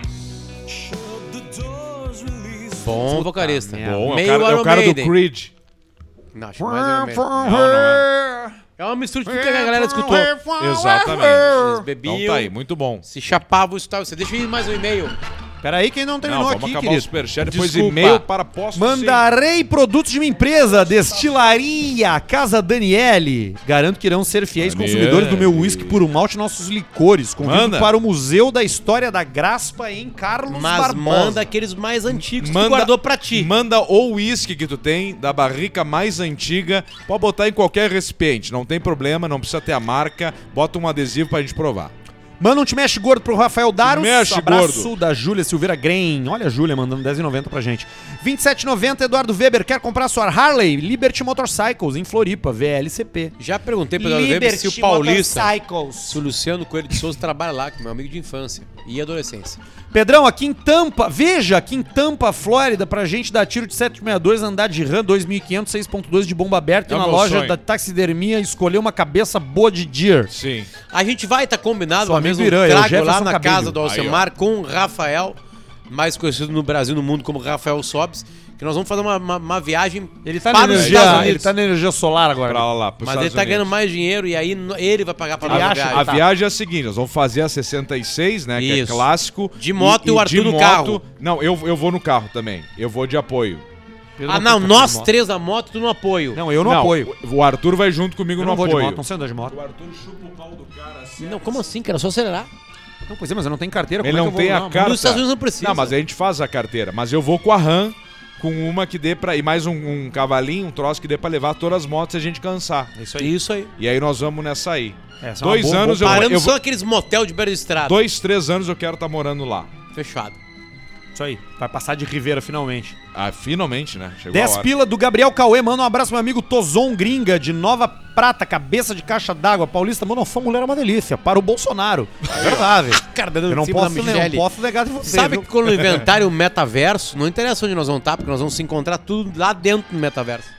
Bom vocalista. Bom, é Meio o cara do Iron Maiden. Creed. Não, acho mais Iron Maiden. Não, não é. É uma mistura de tudo que a galera escutou. Exatamente. Eles bebiam, Então tá aí, muito bom. se chapavam e tal. Você deixa eu ir mais um e-mail. Pera aí, quem não terminou Não, vamos aqui, acabar o querido. superchat, depois Desculpa. e-mail para posto. Mandarei produtos de minha empresa, Destilaria Casa Daniele. Garanto que irão ser fiéis Daniele. consumidores do meu uísque puro malte e nossos licores. Convido Manda. para o Museu da História da Graspa em Carlos Mas Barbosa. manda aqueles mais antigos que tu guardou pra ti. Manda o uísque que tu tem, da barrica mais antiga. Pode botar em qualquer recipiente, não tem problema, não precisa ter a marca. Bota um adesivo pra gente provar. Manda um te mexe gordo pro Rafael Daros. mexe Abraço gordo. da Júlia Silveira Green. Olha a Júlia mandando R$10,90 pra gente. 27,90 Eduardo Weber. Quer comprar sua Harley? Liberty Motorcycles em Floripa, VLCP. Já perguntei pro Eduardo Weber se o Paulista, se o Luciano Coelho de Souza trabalha lá, que é meu amigo de infância e adolescência. Pedrão, aqui em Tampa, veja, aqui em Tampa, Flórida, pra gente dar tiro de 762, andar de RAM 2500, 6.2 de bomba aberta É e o na meu loja sonho. da taxidermia escolher uma cabeça boa de deer. Sim. A gente vai estar combinado Seu uma amigo vez um Irã, é o trago lá Jefferson na Cabello. casa do Alcemar com o Rafael, mais conhecido no Brasil e no mundo como Rafael Sobes, que nós vamos fazer uma viagem Ele tá, para na os energia, Estados Unidos. ele tá na energia solar agora. Pra lá, pros Mas ele Estados tá ganhando Unidos. mais dinheiro e aí ele vai pagar pra Ele nós a acha viagem. A Tá. viagem é a seguinte, nós vamos fazer a 66, né, que é Isso. clássico. De moto e o Arthur no carro. Não, eu vou no carro também. Eu vou de apoio. Pedro Ah, não, tem nós moto. três na moto, tu no apoio. Não, eu não apoio. O Arthur vai junto comigo Eu no não vou de apoio. moto, não sei andar de moto. O Arthur chupa o pau do cara assim. Não, como assim, cara? É só acelerar. Não, pois é, mas eu não tenho carteira. Ele como é não que eu tem vou, a carta. Nos Estados Unidos não precisa. Não, mas a gente faz a carteira. Mas eu vou com a RAM, com uma que dê pra... E mais um cavalinho, um troço que dê pra levar todas as motos se a gente cansar. É isso aí. Isso aí. E aí nós vamos nessa aí. Essa é uma 2 boa- anos boa- Parando eu só vou... aqueles motel de beira de estrada. 2, 3 anos eu quero estar morando lá. Fechado. Isso aí. Vai passar de Ribeira finalmente. Ah, finalmente, né? Chegou 10 a hora. pila do Gabriel Cauê. Manda um abraço pro meu amigo Tozon Gringa, de Nova Prata, cabeça de caixa d'água. Paulista, mano, sua mulher é uma delícia. Para o Bolsonaro. É verdade. Cara, dando Eu não em cima posso, da não Michele. posso negar de você. Sabe viu? que quando inventarem o metaverso, não interessa onde nós vamos estar, porque nós vamos se encontrar tudo lá dentro do metaverso.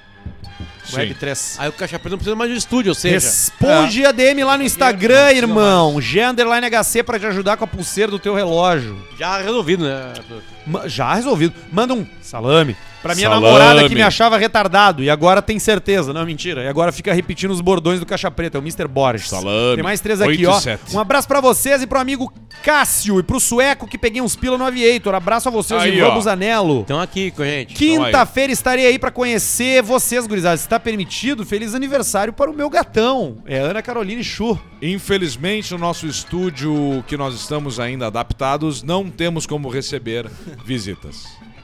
Web 3. Aí o Caixa Preta não precisa mais de estúdio, ou seja... Responde a DM lá no Instagram, irmão. G_HC pra te ajudar com a pulseira do teu relógio. Já resolvido, né? Já resolvido. Manda um salame pra minha Salame. namorada que me achava retardado e agora tem certeza. Não, mentira. E agora fica repetindo os bordões do Caixa Preta, é o Mr. Boris. Salame. Tem mais 3 aqui, 8 ó. e 7. Um abraço pra vocês e pro amigo Cássio e pro sueco que peguei uns pila no Aviator. Abraço a vocês Aí, e ó. vamos anelo. Estão aqui com a gente. Quinta-feira estarei aí pra conhecer vocês, gurizada. Se tá permitido, feliz aniversário para o meu gatão. É Ana Caroline Chu. Infelizmente, no nosso estúdio, que nós estamos ainda adaptados, não temos como receber visitas.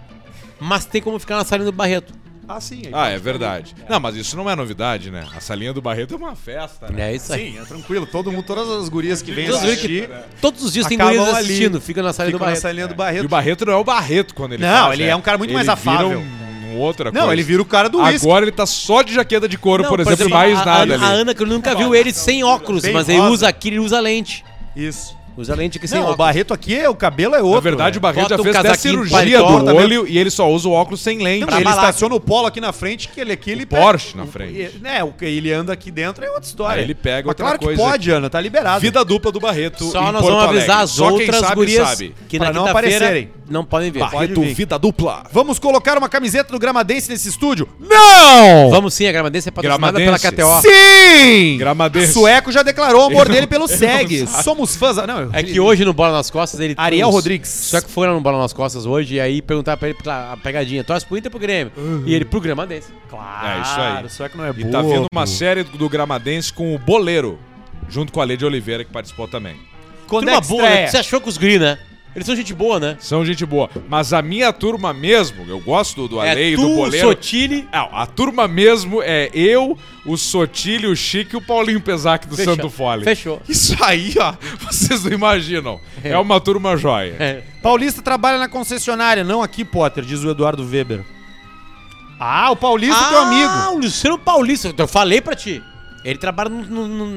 Mas tem como ficar na salinha do Barreto. Ah, sim. Ah, é verdade. Não, mas isso não é novidade, né? A salinha do Barreto é uma festa, né? É isso aí. Sim, é tranquilo. Todo mundo, todas as gurias que vêm Todos os assistir, Todos os dias tem acabam gurias ali. assistindo, fica na salinha do ficam na Barreto. salinha do E Barreto. o Barreto não é o Barreto quando ele Não, faz, ele né? é um cara muito mais Ele afável. vira outra coisa. Não, ele vira o cara do uísque. Agora ele tá só de jaqueta de couro, Não, por exemplo, exemplo, mais a nada ali. Ana, que eu nunca viu ele sem óculos, Bem mas ele rosa. usa aqui, ele usa lente. Isso. Usa lente aqui sem Não, o óculos. Barreto aqui, o cabelo é outro. Na verdade, o velho. Barreto já Bota um fez até casaquinho cirurgia do paletó, olho e ele só usa o óculos sem lente. Não, ele balada. estaciona o Polo aqui na frente, que ele aqui, ele Porsche na frente. Né, o que ele anda aqui dentro é outra história. Aí ele pega Mas outra claro coisa que pode, Ana, tá liberado. Vida dupla do Barreto Só em nós Porto vamos avisar Alegre. as Só quem outras sabe, gurias sabe. que Pra na não quinta-feira aparecerem. não podem ver. Barreto, vir. vida dupla. Vamos colocar uma camiseta do Gramadense nesse estúdio? Não! Vamos sim, a Gramadense é patrocinada pela Gramadense. KTO. Sim! Gramadense. Sueco já declarou o amor dele pelo SEG. Somos fãs. Não, É que hoje no Bola nas Costas ele... Ariel os- Rodrigues. Só que foi lá no Bola nas Costas hoje e aí perguntaram pra ele a pegadinha. Torce pro Inter ou pro Grêmio? E ele pro Gramadense. Claro, É isso aí. Sueco não é E bobo. tá vindo uma série do Gramadense com o Boleiro, junto com a Lede Oliveira, que participou também. Quando Turma é que boa, né? estreia? Você achou com os guri, né? Eles são gente boa, né? São gente boa. Mas a minha turma mesmo, eu gosto do Ale e é do tu, o Boleiro. Sotile... Não, a turma mesmo é eu, o Sotile, o Chique e o Paulinho Pesac do Fechou. Santo Fole. Fechou. Isso aí, ó, vocês não imaginam. É uma turma joia. É. Paulista trabalha na concessionária, não aqui, Potter, diz o Eduardo Weber. Ah, o Paulista é teu amigo. Ah, o Luciano Paulista. Eu falei pra ti. Ele trabalha no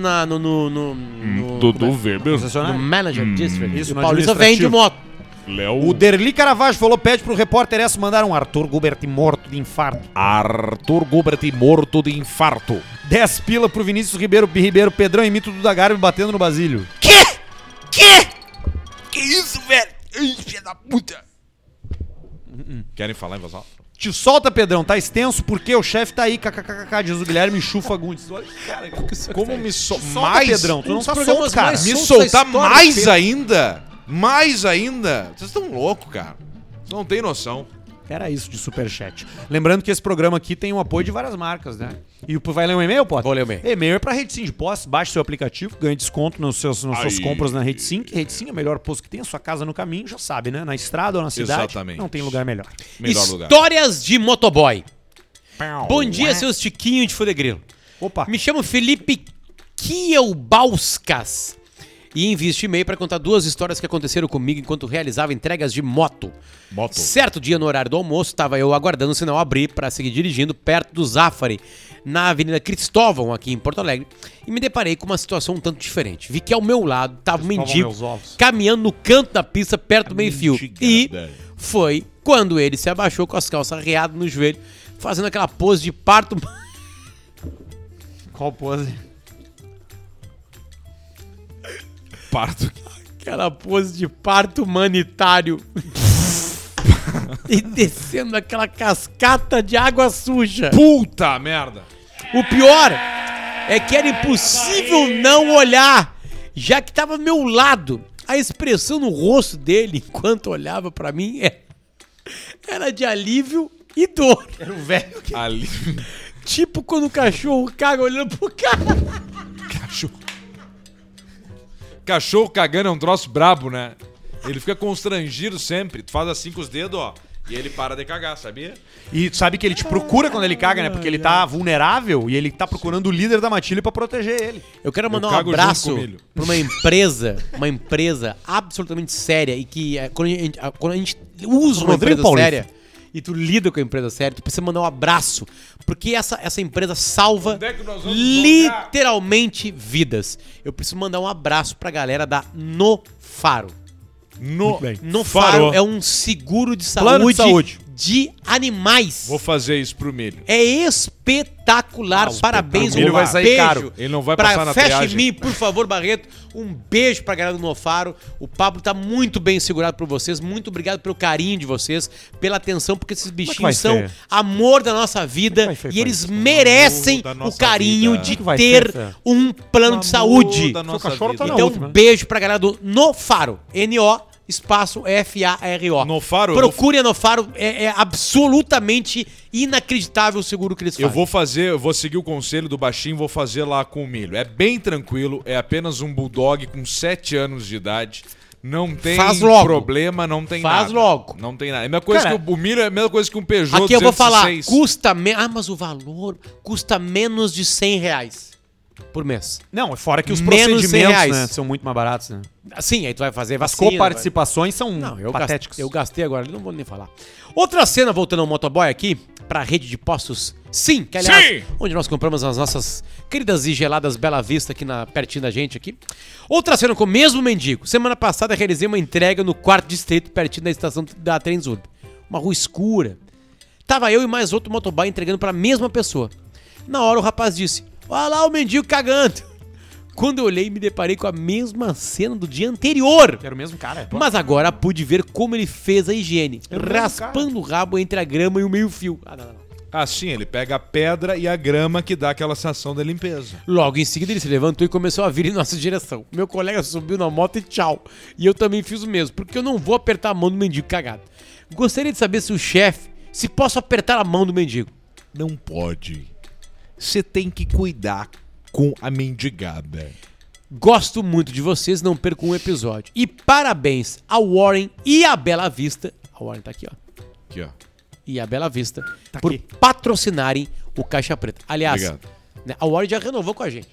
Dudu Weber. no Concessionário? Manager District. isso, E o no Paulista administrativo. vende moto. Léo. O Derli Caravaggio falou, pede pro repórter essa mandar um Arthur Gubert morto de infarto. Arthur Gubert morto de infarto. 10 pila pro Vinícius Ribeiro Pedrão imita o Duda Garbi batendo no Basílio. Que isso, velho? Ai, filha da puta. Querem falar em voz alta? Te solta, Pedrão, tá extenso porque o chefe tá aí, kkkk, diz o Guilherme Chufa Gundes. Olha, cara, Como me solta, mais... Pedrão, tu não dos tá programas solto, cara. mais Me solto soltar da história mais do Pedro. ainda? Mais ainda? Vocês estão loucos, cara. Vocês não têm noção. Era isso de superchat. Lembrando que esse programa aqui tem o apoio de várias marcas, né? E vai ler um e-mail, Potter? Vou ler o e-mail. E-mail é pra Rede Sim de Postos. Baixe seu aplicativo, ganhe desconto nas suas compras na Rede Sim. Que Rede Sim é o melhor posto que tem, a sua casa no caminho, já sabe, né? Na estrada ou na cidade, Exatamente. não tem lugar melhor. Melhor lugar. Histórias de motoboy. Bom dia, seus tiquinhos de fudegrilo. Opa. Me chamo Felipe Kielbauskas e envio este e-mail para contar duas histórias que aconteceram comigo enquanto realizava entregas de moto. Certo dia, no horário do almoço, estava eu aguardando o sinal abrir para seguir dirigindo perto do Zafari, na Avenida Cristóvão, aqui em Porto Alegre, e me deparei com uma situação um tanto diferente. Vi que ao meu lado estava um mendigo meus ovos. caminhando no canto da pista perto do meio-fio. E foi quando ele se abaixou com as calças arreadas no joelho, fazendo aquela pose de parto... Qual pose? Parto. Aquela pose de parto humanitário. E descendo aquela cascata de água suja. Puta merda. O pior é que era impossível não olhar, já que tava ao meu lado. A expressão no rosto dele, enquanto olhava pra mim, era de alívio e dor. Era o velho que... Ali. Tipo quando o cachorro caga olhando pro cara. Cachorro cagando é um troço brabo, né? Ele fica constrangido sempre. Tu faz assim com os dedos, ó. E ele para de cagar, sabia? E tu sabe que ele te procura quando ele caga, né? Porque ele tá vulnerável e ele tá procurando o líder da matilha pra proteger ele. Eu quero mandar um cago junto abraço com o milho. pra uma empresa absolutamente séria e que quando a gente usa uma Rodrigo empresa Paulista. séria e tu lida com a empresa séria, tu precisa mandar um abraço, porque essa empresa salva Onde é que nós vamos literalmente vidas. Eu preciso mandar um abraço pra galera da No Faro. No Faro é um seguro de Plano de saúde. de animais. Vou fazer isso pro milho. É espetacular. Parabéns, o milho vai sair caro. Ele não vai pra passar na Feche triagem. Me, por favor, Barreto. Um beijo pra galera do Nofaro. O Pablo tá muito bem segurado por vocês. Muito obrigado pelo carinho de vocês, pela atenção, porque esses vai bichinhos ser? são amor da nossa vida vai ser, e eles merecem da o nossa carinho vida. de Que vai ter ser, Fê? um plano de saúde. Da nossa cachorro tá vida. na Então, última. beijo pra galera do Nofaro. N-O espaço F-A-R-O. Nofaro, Procure a Nofaro. É absolutamente inacreditável o seguro que eles fazem. Eu vou seguir o conselho do baixinho, vou fazer lá com o milho. É bem tranquilo, é apenas um bulldog com 7 anos de idade. Não tem Faz logo. problema, não tem nada. Faz logo. Não tem nada. É a mesma coisa Cara, que o milho é a mesma coisa que um Peugeot Aqui eu vou falar, 206. custa menos. Ah, mas o valor custa menos de R$100. por mês. Não, fora que os Menos procedimentos, R$100, né, são muito mais baratos, né? Sim, aí tu vai fazer As vacina. coparticipações são Não, eu patéticos. eu gastei agora, não vou nem falar. Outra cena, voltando ao motoboy aqui, pra rede de postos, sim, que aliás, onde nós compramos as nossas queridas e geladas Bela Vista aqui pertinho da gente aqui. Outra cena com o mesmo mendigo. Semana passada realizei uma entrega no 4º distrito, pertinho da estação da Transurb. Uma rua escura. Tava eu e mais outro motoboy entregando pra mesma pessoa. Na hora o rapaz disse, olha lá o mendigo cagando. Quando eu olhei, me deparei com a mesma cena do dia anterior. Era o mesmo cara. Mas agora pude ver como ele fez a higiene, raspando o rabo entre a grama e o meio-fio. Não. Assim, ele pega a pedra e a grama que dá aquela sensação da limpeza. Logo em seguida ele se levantou e começou a vir em nossa direção. Meu colega subiu na moto e tchau. E eu também fiz o mesmo, porque eu não vou apertar a mão do mendigo cagado. Gostaria de saber se o chefe, se posso apertar a mão do mendigo. Não pode. Você tem que cuidar com a mendigada. Gosto muito de vocês, não percam um episódio. E parabéns ao Warren e à Bela Vista. A Warren tá aqui, ó. Aqui, ó. E a Bela Vista Tá por aqui. patrocinarem o Caixa Preta. Aliás, Obrigado. né, a Warren já renovou com a gente.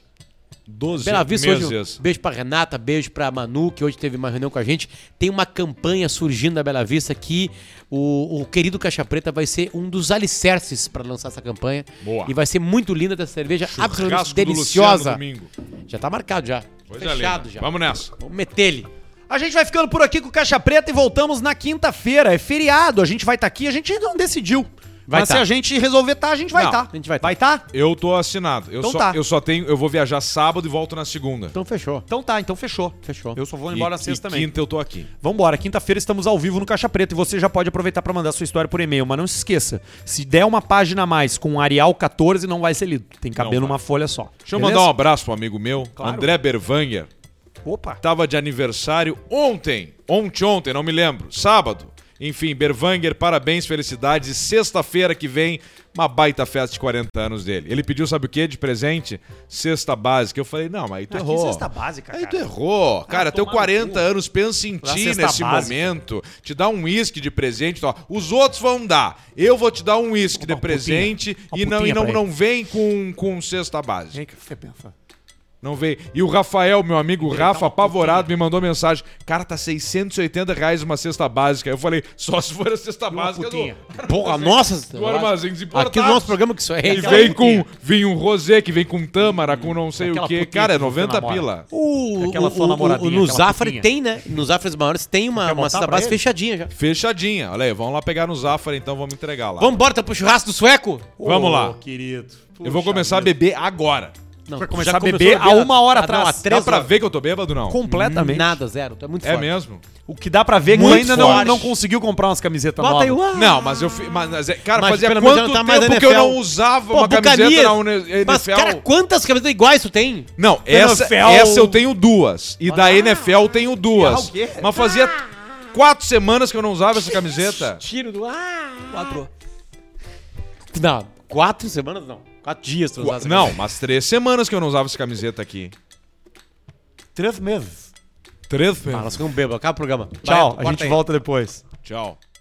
12 Bela Vista meses. hoje, beijo pra Renata, beijo pra Manu, que hoje teve uma reunião com a gente. Tem uma campanha surgindo da Bela Vista que o querido Caixa Preta vai ser um dos alicerces pra lançar essa campanha. Boa. E vai ser muito linda essa cerveja, absolutamente Churrasco do deliciosa. Luciano domingo. Já tá marcado já. Coisa Fechado linda. já. Vamos nessa. Vamos meter ele. A gente vai ficando por aqui com o Caixa Preta e voltamos na quinta-feira. É feriado, a gente vai estar aqui, a gente ainda não decidiu. Vai Mas tá. se a gente resolver estar, a gente vai Não, estar. a gente vai tá. Vai estar? Eu tô assinado. Então tá. Eu vou viajar sábado e volto na segunda. Então fechou. Então tá, então fechou. Fechou. Eu só vou embora na sexta também. Quinta eu tô aqui. Vambora, quinta-feira estamos ao vivo no Caixa Preta e você já pode aproveitar pra mandar sua história por e-mail, mas não se esqueça, se der uma página a mais com Arial 14 não vai ser lido, tem que caber Não numa vai. folha só. Deixa eu Beleza? mandar um abraço pro amigo meu, Claro. André Bervanger. Opa. Tava de aniversário ontem, não me lembro, sábado. Enfim, Bervanger, parabéns, felicidades. E sexta-feira que vem, uma baita festa de 40 anos dele. Ele pediu, sabe o que de presente? Cesta básica. Eu falei, não, mas aí tu errou. Que cesta básica, Aí cara. tu errou. Cara, teu tomar no 40 cu. anos, pensa em Dá ti cesta nesse básica. momento. Te dá um uísque de presente. Ó. Os outros vão dar. Eu vou te dar um uísque de Uma presente putinha. e Uma não, putinha pra não vem com cesta básica. Vem que você pensa. Não veio. E o Rafael, meu amigo Ele Rafa, tá uma apavorado, me mandou mensagem. Cara, tá R$680 uma cesta básica. Eu falei, só se for a cesta básica putinha. Porra, nossa. do Armazéns Importados. Aqui no nosso programa que isso é. E Aquela vem putinha. com vinho rosé, que vem com tâmara, com não sei Aquela o quê. putinha Cara, é que você 90 namora. pila. Aquela sua namoradinha, no aquela Zafari putinha. tem, né? Nos Zafares maiores tem uma botar cesta pra base ele? fechadinha já. Fechadinha. Olha aí, vamos lá pegar no Zafari, então vamos entregar lá. Vamos embora, tá pro churrasco do sueco? Vamos lá. Querido. Eu vou começar a beber agora. Não, Vai tu começar já a beber começou a 1 hora não, atrás. há Dá 3 pra horas. ver que eu tô bêbado, não? Completamente. Nada, zero. Tu é muito É forte. mesmo? O que dá pra ver é que tu Muito ainda forte. não conseguiu comprar umas camisetas Bota aí novas. o... Não, mas cara, Mas fazia pelo menos quanto já não tá mais tempo na que eu NFL. não usava Pô, uma camiseta Buccaneers. na NFL? Mas, cara, quantas camisetas iguais tu tem? Não, NFL. essa eu tenho duas. E da NFL eu tenho duas. o quê? Mas fazia 4 semanas que eu não usava essa camiseta. Tiro do... 4. Não, 4 semanas não. 4 dias tu usasse essa Não, camiseta. mas 3 semanas que eu não usava essa camiseta aqui. 3 meses. 3 Ah, nós ficamos bêbados. Acaba o programa. Tchau, Barreto, a corta gente aí. volta depois. Tchau.